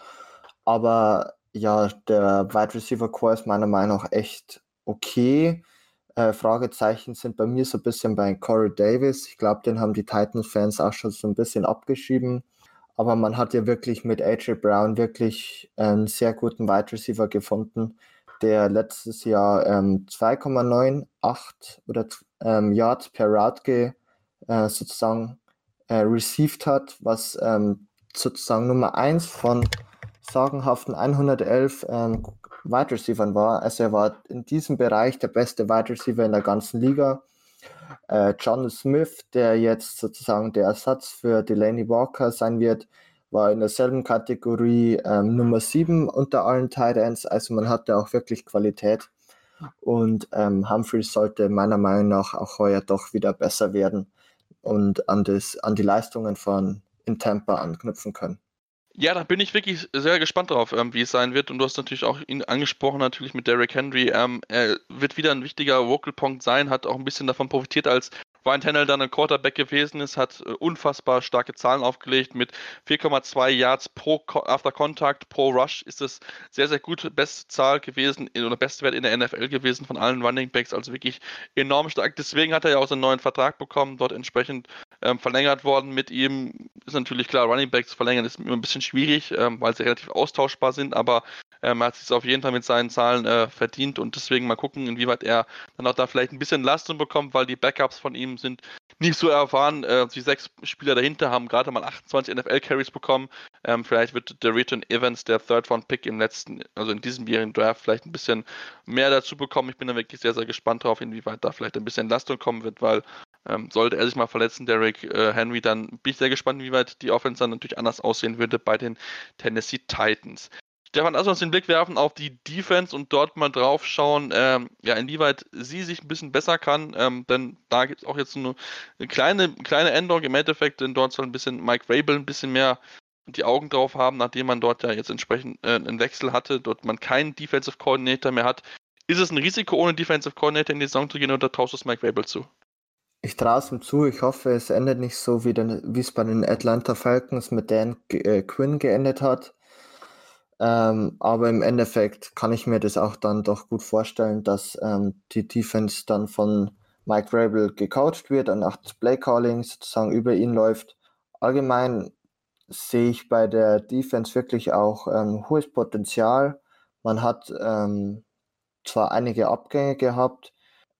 S6: Aber ja, der Wide Receiver Core ist meiner Meinung nach echt okay. Fragezeichen sind bei mir so ein bisschen bei Corey Davis. Ich glaube, den haben die Titans-Fans auch schon so ein bisschen abgeschrieben. Aber man hat ja wirklich mit AJ Brown wirklich einen sehr guten Wide Receiver gefunden, der letztes Jahr 2,98 oder Yards per Route sozusagen received hat, was sozusagen Nummer 1 von sagenhaften 111 Wide Receivern war. Also er war in diesem Bereich der beste Wide Receiver in der ganzen Liga. Jonnu Smith, der jetzt sozusagen der Ersatz für Delaney Walker sein wird, war in derselben Kategorie Nummer 7 unter allen Tight Ends. Also man hatte auch wirklich Qualität. Und Humphries sollte meiner Meinung nach auch heuer doch wieder besser werden und an die Leistungen von in Tampa anknüpfen können.
S5: Ja, da bin ich wirklich sehr gespannt drauf, wie es sein wird. Und du hast natürlich auch ihn angesprochen, natürlich mit Derrick Henry. Er wird wieder ein wichtiger Vocal Point sein, hat auch ein bisschen davon profitiert, als Ryan Tannehill dann ein Quarterback gewesen ist, hat unfassbar starke Zahlen aufgelegt mit 4,2 Yards pro After Contact, pro Rush ist es sehr, sehr gut. Beste Zahl gewesen oder beste Wert in der NFL gewesen von allen Running Backs, also wirklich enorm stark. Deswegen hat er ja auch seinen neuen Vertrag bekommen, dort entsprechend verlängert worden mit ihm. Ist natürlich klar, Running Backs verlängern ist immer ein bisschen schwierig, weil sie relativ austauschbar sind, aber er hat sich auf jeden Fall mit seinen Zahlen verdient und deswegen mal gucken, inwieweit er dann auch da vielleicht ein bisschen Leistung bekommt, weil die Backups von ihm sind nicht so erfahren. Die 6 Spieler dahinter haben gerade mal 28 NFL-Carries bekommen. Vielleicht wird der Return Evans, der Third-Round-Pick in diesem jährigen Draft, vielleicht ein bisschen mehr dazu bekommen. Ich bin da wirklich sehr, sehr gespannt drauf, inwieweit da vielleicht ein bisschen Leistung kommen wird, weil sollte er sich mal verletzen, Derrick Henry, dann bin ich sehr gespannt, inwieweit die Offense dann natürlich anders aussehen würde bei den Tennessee Titans. Stefan, lass uns den Blick werfen auf die Defense und dort mal drauf schauen, inwieweit sie sich ein bisschen besser kann, denn da gibt es auch jetzt eine kleine Änderung im Endeffekt, denn dort soll ein bisschen Mike Vrabel ein bisschen mehr die Augen drauf haben, nachdem man dort ja jetzt entsprechend einen Wechsel hatte, dort man keinen Defensive Coordinator mehr hat. Ist es ein Risiko, ohne Defensive Coordinator in die Saison zu gehen, oder traust du es Mike Vrabel zu?
S6: Ich traue es ihm zu. Ich hoffe, es endet nicht so, wie es bei den Atlanta Falcons mit Dan Quinn geendet hat. Aber im Endeffekt kann ich mir das auch dann doch gut vorstellen, dass die Defense dann von Mike Vrabel gecoacht wird und auch das Play-Calling sozusagen über ihn läuft. Allgemein sehe ich bei der Defense wirklich auch hohes Potenzial. Man hat zwar einige Abgänge gehabt,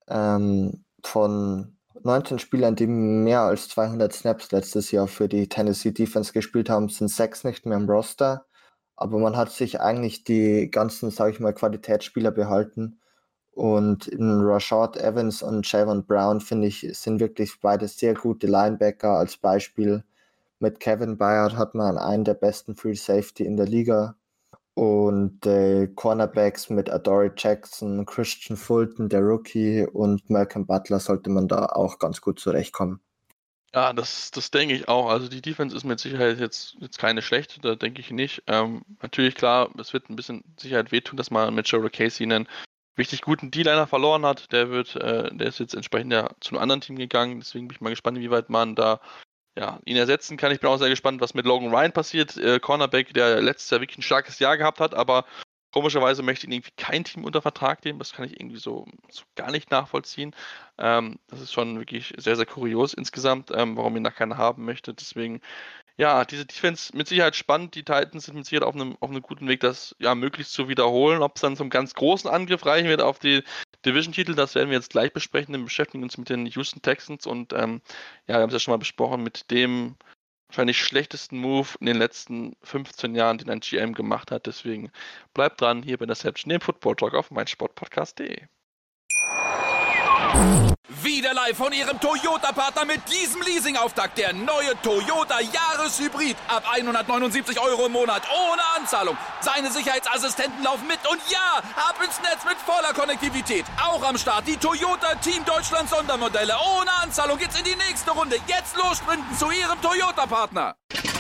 S6: von 19 Spielern, die mehr als 200 Snaps letztes Jahr für die Tennessee Defense gespielt haben, sind 6 nicht mehr im Roster. Aber man hat sich eigentlich die ganzen, sage ich mal, Qualitätsspieler behalten. Und in Rashad Evans und Javon Brown, finde ich, sind wirklich beide sehr gute Linebacker. Als Beispiel mit Kevin Byard hat man einen der besten Free Safety in der Liga. Und Cornerbacks mit Adoree Jackson, Christian Fulton, der Rookie, und Malcolm Butler sollte man da auch ganz gut zurechtkommen.
S5: Ja, das denke ich auch. Also die Defense ist mit Sicherheit jetzt keine schlechte, da denke ich nicht. Natürlich, klar, es wird ein bisschen Sicherheit wehtun, dass man mit Jurrell Casey einen richtig guten D-Liner verloren hat. Der ist jetzt entsprechend ja zu einem anderen Team gegangen. Deswegen bin ich mal gespannt, wie weit man da ihn ersetzen kann. Ich bin auch sehr gespannt, was mit Logan Ryan passiert. Cornerback, der letztes Jahr wirklich ein starkes Jahr gehabt hat, aber komischerweise möchte ihn irgendwie kein Team unter Vertrag nehmen. Das kann ich irgendwie so gar nicht nachvollziehen. Das ist schon wirklich sehr, sehr kurios insgesamt, warum ihn da keiner haben möchte. Deswegen, ja, diese Defense mit Sicherheit spannend. Die Titans sind mit Sicherheit auf einem guten Weg, das ja möglichst zu wiederholen. Ob es dann zum ganz großen Angriff reichen wird auf die Division-Titel, das werden wir jetzt gleich besprechen. Wir beschäftigen uns mit den Houston Texans und wir haben es ja schon mal besprochen mit dem wahrscheinlich schlechtesten Move in den letzten 15 Jahren, den ein GM gemacht hat. Deswegen bleibt dran hier bei Interception, dem Football Talk auf meinsportpodcast.de.
S2: Wieder live von Ihrem Toyota-Partner mit diesem Leasing-Auftakt. Der neue Toyota Jahreshybrid. Ab 179 € im Monat. Ohne Anzahlung. Seine Sicherheitsassistenten laufen mit. Und ja, ab ins Netz mit voller Konnektivität. Auch am Start die Toyota Team Deutschland Sondermodelle. Ohne Anzahlung geht's in die nächste Runde. Jetzt los sprinten zu Ihrem Toyota-Partner.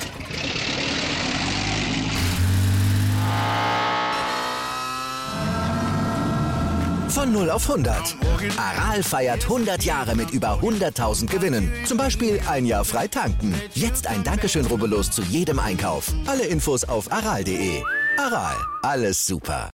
S1: Von 0 auf 100. Aral feiert 100 Jahre mit über 100.000 Gewinnen. Zum Beispiel ein Jahr frei tanken. Jetzt ein Dankeschön, rubbellos zu jedem Einkauf. Alle Infos auf aral.de. Aral, alles super.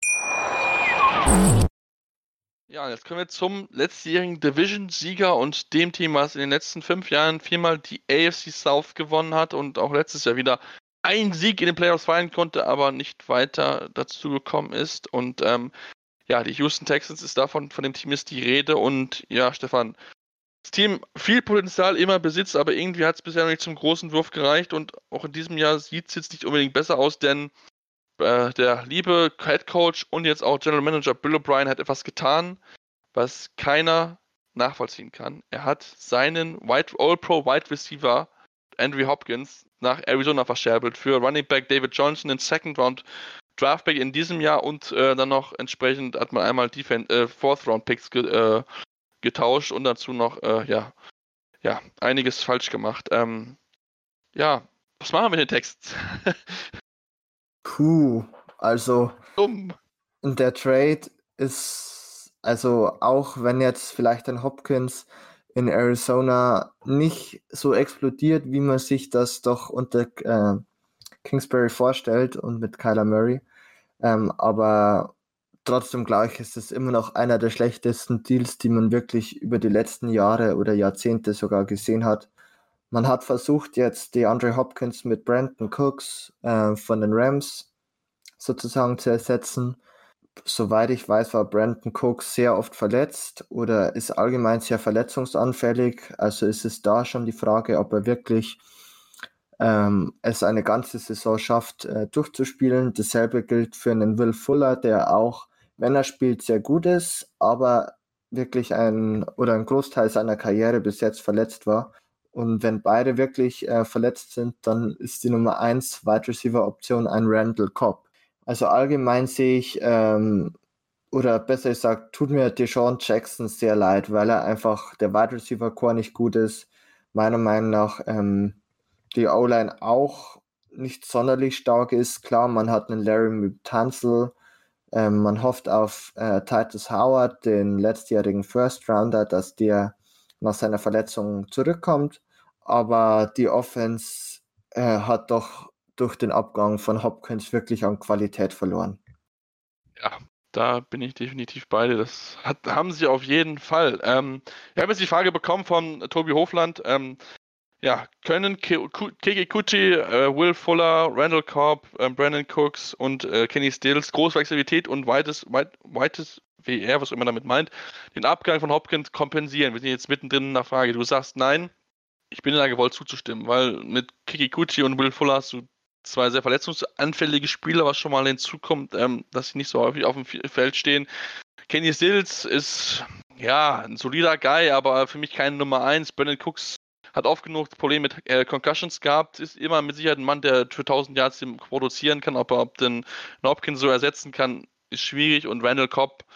S5: Ja, jetzt kommen wir zum letztjährigen Division-Sieger und dem Team, was in den letzten 5 Jahren 4-mal die AFC South gewonnen hat und auch letztes Jahr wieder einen Sieg in den Playoffs feiern konnte, aber nicht weiter dazu gekommen ist. Und die Houston Texans ist davon, von dem Team ist die Rede. Und ja, Stefan, das Team viel Potenzial immer besitzt, aber irgendwie hat es bisher noch nicht zum großen Wurf gereicht. Und auch in diesem Jahr sieht es jetzt nicht unbedingt besser aus, denn der liebe Head Coach und jetzt auch General Manager Bill O'Brien hat etwas getan, was keiner nachvollziehen kann. Er hat seinen All-Pro Wide Receiver Andrew Hopkins nach Arizona verscherbelt für Running Back David Johnson, den Second Round Draftback in diesem Jahr, und dann noch entsprechend hat man einmal Fourth Round Picks getauscht und dazu noch einiges falsch gemacht. Was machen wir mit den Texans?
S6: Also
S5: Dumm.
S6: Der Trade ist, also auch wenn jetzt vielleicht ein Hopkins in Arizona nicht so explodiert, wie man sich das doch unter Kingsbury vorstellt und mit Kyler Murray, aber trotzdem glaube ich, ist es immer noch einer der schlechtesten Deals, die man wirklich über die letzten Jahre oder Jahrzehnte sogar gesehen hat. Man hat versucht, jetzt DeAndre Hopkins mit Brandon Cooks von den Rams sozusagen zu ersetzen. Soweit ich weiß, war Brandon Cooks sehr oft verletzt oder ist allgemein sehr verletzungsanfällig. Also ist es da schon die Frage, ob er wirklich es eine ganze Saison schafft, durchzuspielen. Dasselbe gilt für einen Will Fuller, der auch, wenn er spielt, sehr gut ist, aber wirklich ein Großteil seiner Karriere bis jetzt verletzt war. Und wenn beide wirklich verletzt sind, dann ist die Nummer 1 Wide Receiver Option ein Randall Cobb. Also allgemein sehe ich, oder besser gesagt, tut mir Deshaun Jackson sehr leid, weil er einfach der Wide Receiver Core nicht gut ist. Meiner Meinung nach die O-Line auch nicht sonderlich stark ist. Klar, man hat einen Larry Tunsil, man hofft auf Titus Howard, den letztjährigen First Rounder, dass der nach seiner Verletzung zurückkommt. Aber die Offense hat doch durch den Abgang von Hopkins wirklich an Qualität verloren.
S5: Ja, da bin ich definitiv bei dir. Das haben sie auf jeden Fall. Wir haben jetzt die Frage bekommen von Tobi Hofland. Können Keke Kuti, Will Fuller, Randall Cobb, Brandon Cooks und Kenny Stills große Flexibilität und weites WR, was immer damit meint, den Abgang von Hopkins kompensieren? Wir sind jetzt mittendrin in der Frage. Du sagst nein. Ich bin in der gewollt zuzustimmen, weil mit Keke Kuti und Will Fuller hast du zwei sehr verletzungsanfällige Spieler, was schon mal hinzukommt, dass sie nicht so häufig auf dem Feld stehen. Kenny Stills ist ein solider Guy, aber für mich kein Nummer 1. Brandon Cooks hat oft genug Probleme mit Concussions gehabt, ist immer mit Sicherheit ein Mann, der für 1000 Yards produzieren kann, ob den Hopkins so ersetzen kann, ist schwierig. Und Randall Cobb,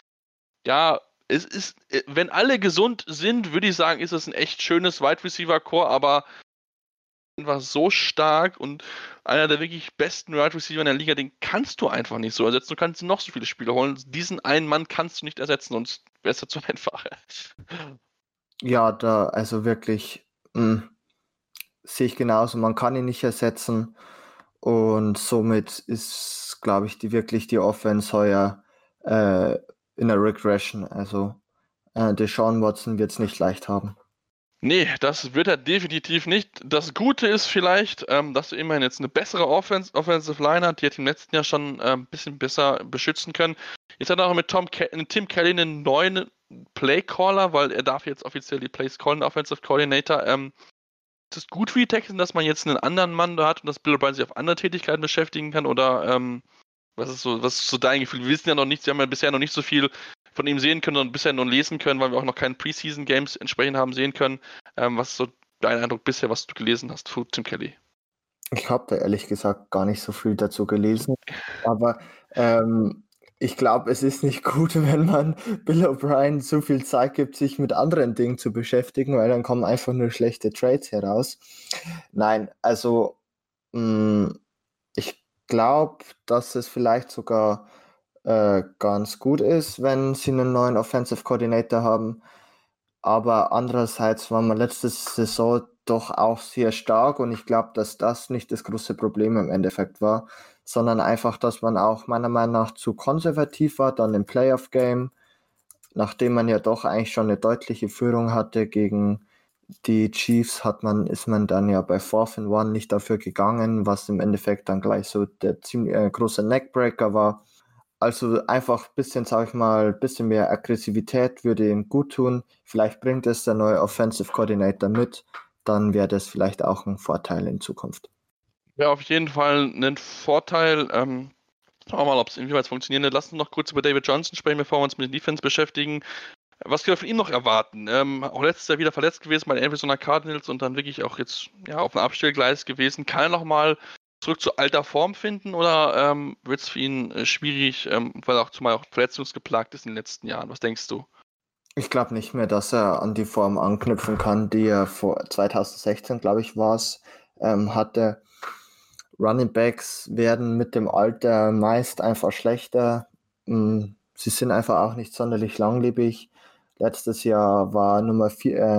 S5: es ist, wenn alle gesund sind, würde ich sagen, ist es ein echt schönes Wide Receiver Core, aber war so stark und einer der wirklich besten Wide Receiver in der Liga, den kannst du einfach nicht so ersetzen. Du kannst noch so viele Spieler holen. Diesen einen Mann kannst du nicht ersetzen, sonst wäre es ja zu einfach.
S6: Ja, also wirklich sehe ich genauso. Man kann ihn nicht ersetzen und somit ist, glaube ich, die Offense heuer in der Regression. Also Deshaun Watson wird es nicht leicht haben.
S5: Nee, das wird er definitiv nicht. Das Gute ist vielleicht, dass du immerhin jetzt eine bessere Offensive Line hat. Die hat im letzten Jahr schon ein bisschen besser beschützen können. Jetzt hat er auch mit Tim Kelly einen neuen Playcaller, weil er darf jetzt offiziell die Plays callen, Offensive Coordinator. Ist es gut für die Texans, dass man jetzt einen anderen Mann da hat und dass Bill O'Brien sich auf andere Tätigkeiten beschäftigen kann? Oder was ist so dein Gefühl? Wir wissen ja noch nichts, wir haben ja bisher noch nicht so viel von ihm sehen können und bisher nur lesen können, weil wir auch noch keine Preseason-Games entsprechend haben sehen können. Was ist so dein Eindruck bisher, was du gelesen hast von Tim Kelly?
S6: Ich habe da ehrlich gesagt gar nicht so viel dazu gelesen, aber ich glaube, es ist nicht gut, wenn man Bill O'Brien so viel Zeit gibt, sich mit anderen Dingen zu beschäftigen, weil dann kommen einfach nur schlechte Trades heraus. Nein, also ich glaube, dass es vielleicht sogar ganz gut ist, wenn sie einen neuen Offensive Coordinator haben. Aber andererseits war man letzte Saison doch auch sehr stark und ich glaube, dass das nicht das große Problem im Endeffekt war, sondern einfach, dass man auch meiner Meinung nach zu konservativ war dann im Playoff-Game, nachdem man ja doch eigentlich schon eine deutliche Führung hatte gegen die Chiefs, ist man dann ja bei 4th and 1 nicht dafür gegangen, was im Endeffekt dann gleich so der ziemlich große Neckbreaker war. Also einfach ein bisschen, sag ich mal, ein bisschen mehr Aggressivität würde ihm gut tun. Vielleicht bringt es der neue Offensive Coordinator mit, dann wäre das vielleicht auch ein Vorteil in Zukunft.
S5: Ja, auf jeden Fall ein Vorteil. Schauen wir mal, ob es inwieweit funktioniert. Lass uns noch kurz über David Johnson sprechen, bevor wir uns mit den Defense beschäftigen. Was können wir von ihm noch erwarten? Auch letztes Jahr wieder verletzt gewesen bei den Arizona Cardinals und dann wirklich auch jetzt auf einem Abstellgleis gewesen. Kann er nochmal zurück zu alter Form finden oder wird es für ihn schwierig, weil er zumal auch verletzungsgeplagt ist in den letzten Jahren? Was denkst du?
S6: Ich glaube nicht mehr, dass er an die Form anknüpfen kann, die er vor 2016, glaube ich, war es, hatte. Running Backs werden mit dem Alter meist einfach schlechter. Sie sind einfach auch nicht sonderlich langlebig. Letztes Jahr war Nummer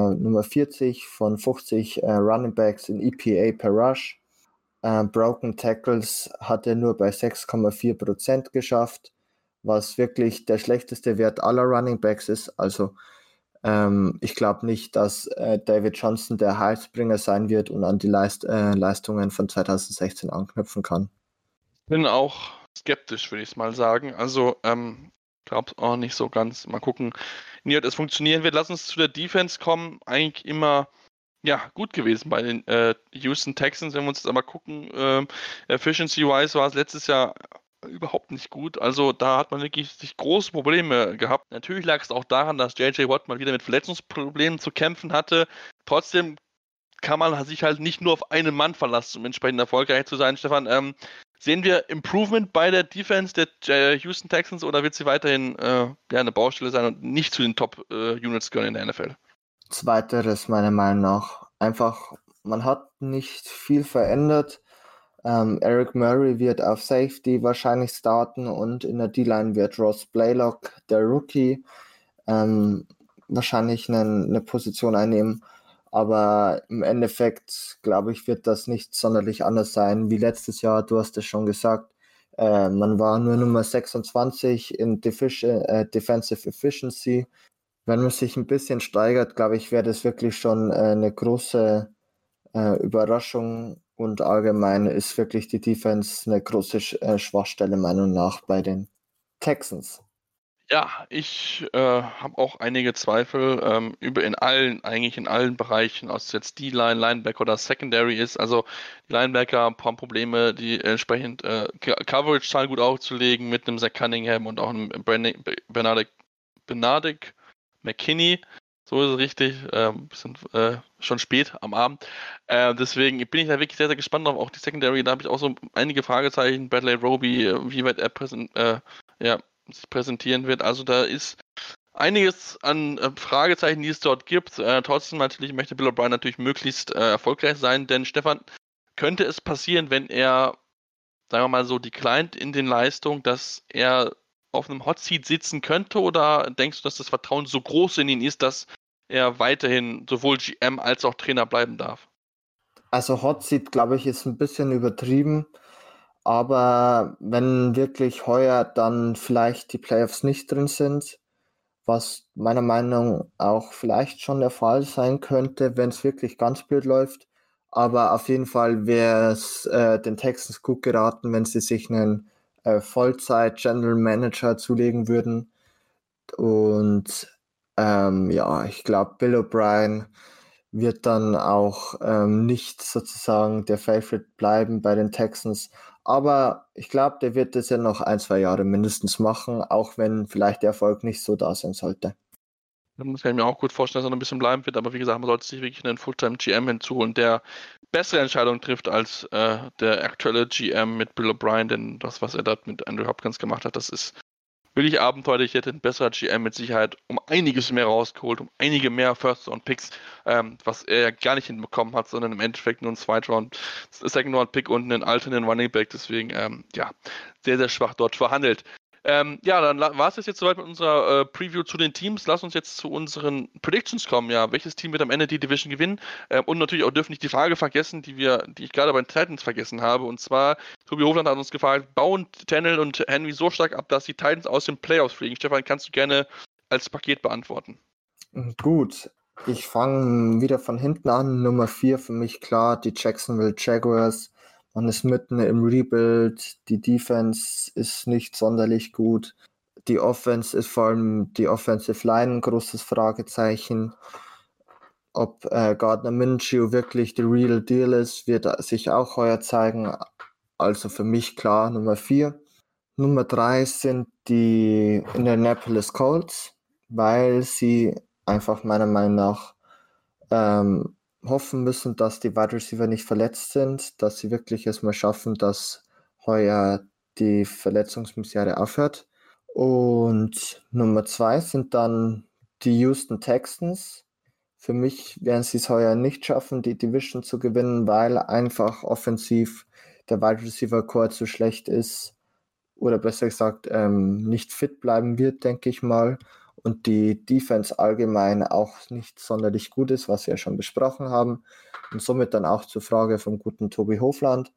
S6: 40 von 50 Running Backs in EPA per Rush. Broken Tackles hat er nur bei 6,4% geschafft, was wirklich der schlechteste Wert aller Running Backs ist. Also ich glaube nicht, dass David Johnson der Heilsbringer sein wird und an die Leistungen von 2016 anknüpfen kann.
S5: Ich bin auch skeptisch, würde ich es mal sagen. Also glaube auch nicht so ganz. Mal gucken, wie es funktionieren wird. Lass uns zu der Defense kommen. Eigentlich immer gut gewesen bei den Houston Texans. Wenn wir uns jetzt aber gucken, Efficiency-wise war es letztes Jahr überhaupt nicht gut. Also da hat man wirklich sich große Probleme gehabt. Natürlich lag es auch daran, dass J.J. Watt mal wieder mit Verletzungsproblemen zu kämpfen hatte. Trotzdem kann man sich halt nicht nur auf einen Mann verlassen, um entsprechend erfolgreich zu sein. Stefan, Sehen wir Improvement bei der Defense der Houston Texans oder wird sie weiterhin eine Baustelle sein und nicht zu den Top-Units gehören in der NFL?
S6: Zweiteres meiner Meinung nach. Einfach, man hat nicht viel verändert. Eric Murray wird auf Safety wahrscheinlich starten und in der D-Line wird Ross Blaylock, der Rookie, wahrscheinlich eine Position einnehmen. Aber im Endeffekt, glaube ich, wird das nicht sonderlich anders sein wie letztes Jahr. Du hast es schon gesagt. Man war nur Nummer 26 in Defensive Efficiency. Wenn man sich ein bisschen steigert, glaube ich, wäre das wirklich schon eine große Überraschung. Und allgemein ist wirklich die Defense eine große Schwachstelle, meiner Meinung nach, bei den Texans.
S5: Ja, ich habe auch einige Zweifel in allen Bereichen, ob es jetzt D-Line, Linebacker oder Secondary ist. Also die Linebacker haben ein paar Probleme, die entsprechend Coverage-Zahlen gut aufzulegen mit einem Zach Cunningham und auch einem Bernardic McKinney. So ist es richtig. Bisschen schon spät am Abend. Deswegen bin ich da wirklich sehr, sehr gespannt drauf. Auch die Secondary, da habe ich auch so einige Fragezeichen. Bradley Roby, wie weit er sich präsentieren wird. Also da ist einiges an Fragezeichen, die es dort gibt. Trotzdem natürlich möchte Bill O'Brien natürlich möglichst erfolgreich sein, denn Stefan, könnte es passieren, wenn er, sagen wir mal so, declined in den Leistungen, dass er auf einem Hot Seat sitzen könnte, oder denkst du, dass das Vertrauen so groß in ihn ist, dass er weiterhin sowohl GM als auch Trainer bleiben darf?
S6: Also Hot Seat, glaube ich, ist ein bisschen übertrieben. Aber wenn wirklich heuer dann vielleicht die Playoffs nicht drin sind, was meiner Meinung nach auch vielleicht schon der Fall sein könnte, wenn es wirklich ganz blöd läuft. Aber auf jeden Fall wäre es den Texans gut geraten, wenn sie sich einen Vollzeit-General Manager zulegen würden. Und ich glaube, Bill O'Brien wird dann auch nicht sozusagen der Favorite bleiben bei den Texans. Aber ich glaube, der wird das ja noch 1-2 Jahre mindestens machen, auch wenn vielleicht der Erfolg nicht so da sein sollte.
S5: Das kann ich mir auch gut vorstellen, dass er noch ein bisschen bleiben wird. Aber wie gesagt, man sollte sich wirklich einen Fulltime-GM hinzuholen, der bessere Entscheidungen trifft als der aktuelle GM mit Bill O'Brien. Denn das, was er dort mit Andrew Hopkins gemacht hat, das ist wirklich abenteuerlich. Hätte ein besserer GM mit Sicherheit um einiges mehr rausgeholt, um einige mehr First-Round-Picks, was er ja gar nicht hinbekommen hat, sondern im Endeffekt nur ein Second-Round-Pick und einen alternden Running Back. Deswegen, sehr, sehr schwach dort verhandelt. Dann war es jetzt soweit mit unserer Preview zu den Teams. Lass uns jetzt zu unseren Predictions kommen. Ja, welches Team wird am Ende die Division gewinnen? Und natürlich auch dürfen nicht die Frage vergessen, die ich gerade bei den Titans vergessen habe. Und zwar, Tobi Hofland hat uns gefragt, bauen Tannell und Henry so stark ab, dass die Titans aus den Playoffs fliegen? Stefan, kannst du gerne als Paket beantworten?
S6: Gut, ich fange wieder von hinten an. Nummer 4 für mich klar, die Jacksonville Jaguars. Man ist mitten im Rebuild, die Defense ist nicht sonderlich gut. Die Offense ist vor allem die Offensive Line ein großes Fragezeichen. Ob Gardner Minshew wirklich the real deal ist, wird sich auch heuer zeigen. Also für mich klar Nummer 4. Nummer 3 sind die Indianapolis Colts, weil sie einfach meiner Meinung nach hoffen müssen, dass die Wide Receiver nicht verletzt sind, dass sie wirklich erstmal schaffen, dass heuer die Verletzungsmisere aufhört. Und Nummer 2 sind dann die Houston Texans. Für mich werden sie es heuer nicht schaffen, die Division zu gewinnen, weil einfach offensiv der Wide Receiver Core zu schlecht ist oder besser gesagt nicht fit bleiben wird, denke ich mal. Und die Defense allgemein auch nicht sonderlich gut ist, was wir ja schon besprochen haben. Und somit dann auch zur Frage vom guten Tobi Hofland.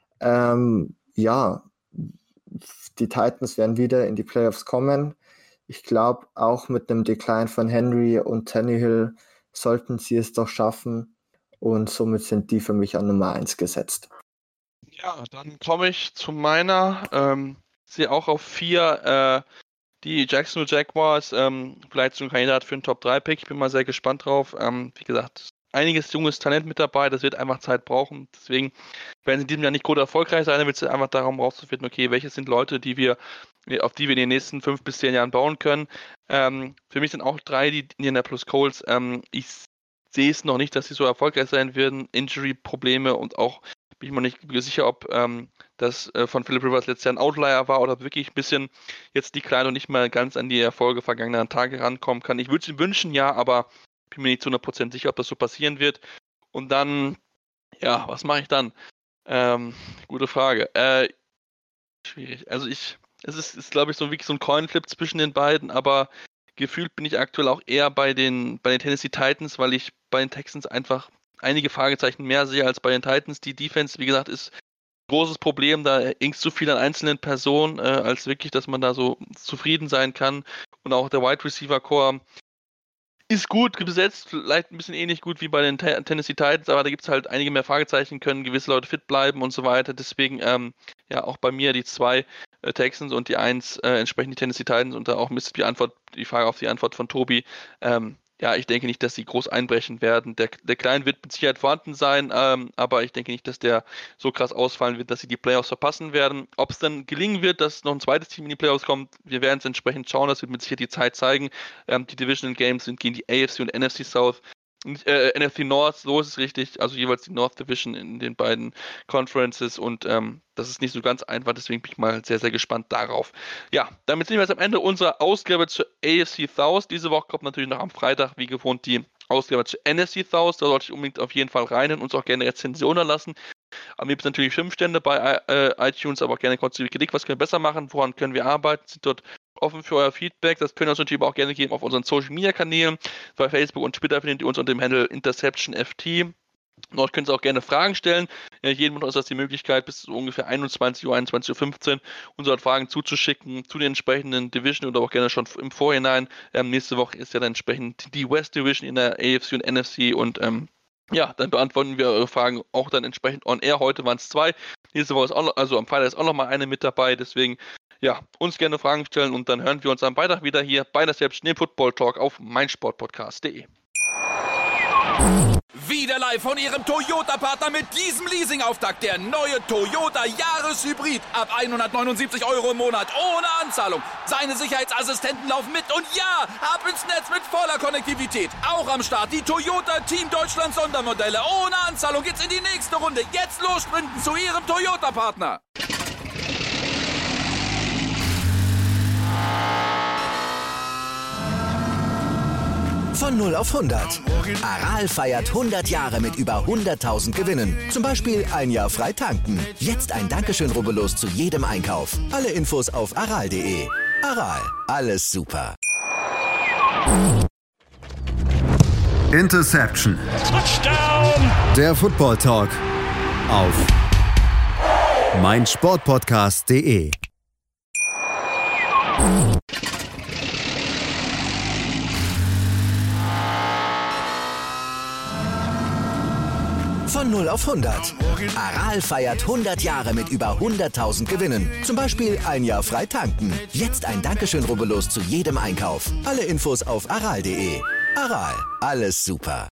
S6: Die Titans werden wieder in die Playoffs kommen. Ich glaube, auch mit dem Decline von Henry und Tannehill sollten sie es doch schaffen. Und somit sind die für mich an Nummer 1 gesetzt.
S5: Ja, dann komme ich zu meiner. Sehe auch auf 4 die Jacksonville Jaguars, vielleicht so ein Kandidat für einen Top-3-Pick. Ich bin mal sehr gespannt drauf. Wie gesagt, einiges junges Talent mit dabei. Das wird einfach Zeit brauchen. Deswegen werden sie in diesem Jahr nicht gut erfolgreich sein. Dann wird es einfach darum rauszufinden, okay, welche sind Leute, auf die wir in den nächsten 5 bis 10 Jahren bauen können. Für mich sind auch 3 die Indianapolis Colts. Ich sehe es noch nicht, dass sie so erfolgreich sein werden. Injury-Probleme und auch bin ich mir nicht sicher, ob das von Philip Rivers letztes Jahr ein Outlier war oder wirklich ein bisschen jetzt die Kleine und nicht mehr ganz an die Erfolge vergangener Tage rankommen kann. Ich würde es ihm wünschen, ja, aber bin mir nicht zu 100% sicher, ob das so passieren wird. Und dann, ja, was mache ich dann? Gute Frage. Schwierig. Also es ist glaube ich, so wirklich so ein Coinflip zwischen den beiden, aber gefühlt bin ich aktuell auch eher bei den Tennessee Titans, weil ich bei den Texans einfach einige Fragezeichen mehr sehe als bei den Titans. Die Defense, wie gesagt, ist ein großes Problem. Da hängt zu viel an einzelnen Personen, als wirklich, dass man da so zufrieden sein kann. Und auch der Wide Receiver Core ist gut besetzt, vielleicht ein bisschen ähnlich gut wie bei den Tennessee Titans, aber da gibt es halt einige mehr Fragezeichen, können gewisse Leute fit bleiben und so weiter. Deswegen, ja, auch bei mir die 2 Texans und die 1 entsprechend die Tennessee Titans und da auch ein bisschen die Frage auf die Antwort von Tobi. Ja, ich denke nicht, dass sie groß einbrechen werden. Der Kleine wird mit Sicherheit vorhanden sein, aber ich denke nicht, dass der so krass ausfallen wird, dass sie die Playoffs verpassen werden. Ob es dann gelingen wird, dass noch ein zweites Team in die Playoffs kommt, wir werden es entsprechend schauen. Das wird mit Sicherheit die Zeit zeigen. Die Divisional Games sind gegen die AFC und NFC South. NFC North, so ist es richtig, also jeweils die North Division in den beiden Conferences und das ist nicht so ganz einfach, deswegen bin ich mal sehr, sehr gespannt darauf. Ja, damit sind wir jetzt am Ende unserer Ausgabe zur AFC South. Diese Woche kommt natürlich noch am Freitag, wie gewohnt, die Ausgabe zur NFC South. Da sollte ich unbedingt auf jeden Fall rein und uns auch gerne Rezensionen lassen. Am liebsten natürlich 5 Stände bei iTunes, aber auch gerne konstruktive Kritik. Was können wir besser machen? Woran können wir arbeiten? Sind dort offen für euer Feedback. Das könnt ihr uns natürlich auch gerne geben auf unseren Social Media Kanälen. Bei Facebook und Twitter findet ihr uns unter dem Handle InterceptionFT. Dort könnt ihr auch gerne Fragen stellen. Jedem von uns ist die Möglichkeit, bis zu ungefähr 21 Uhr, 21.15 Uhr unsere Fragen zuzuschicken zu den entsprechenden Division oder auch gerne schon im Vorhinein. Nächste Woche ist ja dann entsprechend die West Division in der AFC und NFC und ja, dann beantworten wir eure Fragen auch dann entsprechend on air. Heute waren es 2. Nächste Woche ist auch noch, also am Freitag ist auch noch mal eine mit dabei. Deswegen, ja, uns gerne Fragen stellen und dann hören wir uns am Freitag wieder hier bei Interception, dem Football Talk auf meinsportpodcast.de.
S2: Wieder live von Ihrem Toyota-Partner mit diesem Leasing-Auftakt. Der neue Toyota Jahreshybrid. Ab 179 € im Monat. Ohne Anzahlung. Seine Sicherheitsassistenten laufen mit. Und ja, ab ins Netz mit voller Konnektivität. Auch am Start die Toyota Team Deutschland Sondermodelle. Ohne Anzahlung geht's in die nächste Runde. Jetzt los sprinten zu Ihrem Toyota-Partner.
S1: Von 0 auf 100. Aral feiert 100 Jahre mit über 100.000 Gewinnen. Zum Beispiel ein Jahr frei tanken. Jetzt ein Dankeschön, rubbellos zu jedem Einkauf. Alle Infos auf aral.de. Aral, alles super.
S3: Interception. Touchdown. Der Football Talk auf meinsportpodcast.de.
S1: Von 0 auf 100. Aral feiert 100 Jahre mit über 100.000 Gewinnen. Zum Beispiel ein Jahr frei tanken. Jetzt ein Dankeschön, rubbellos zu jedem Einkauf. Alle Infos auf aral.de. Aral, alles super.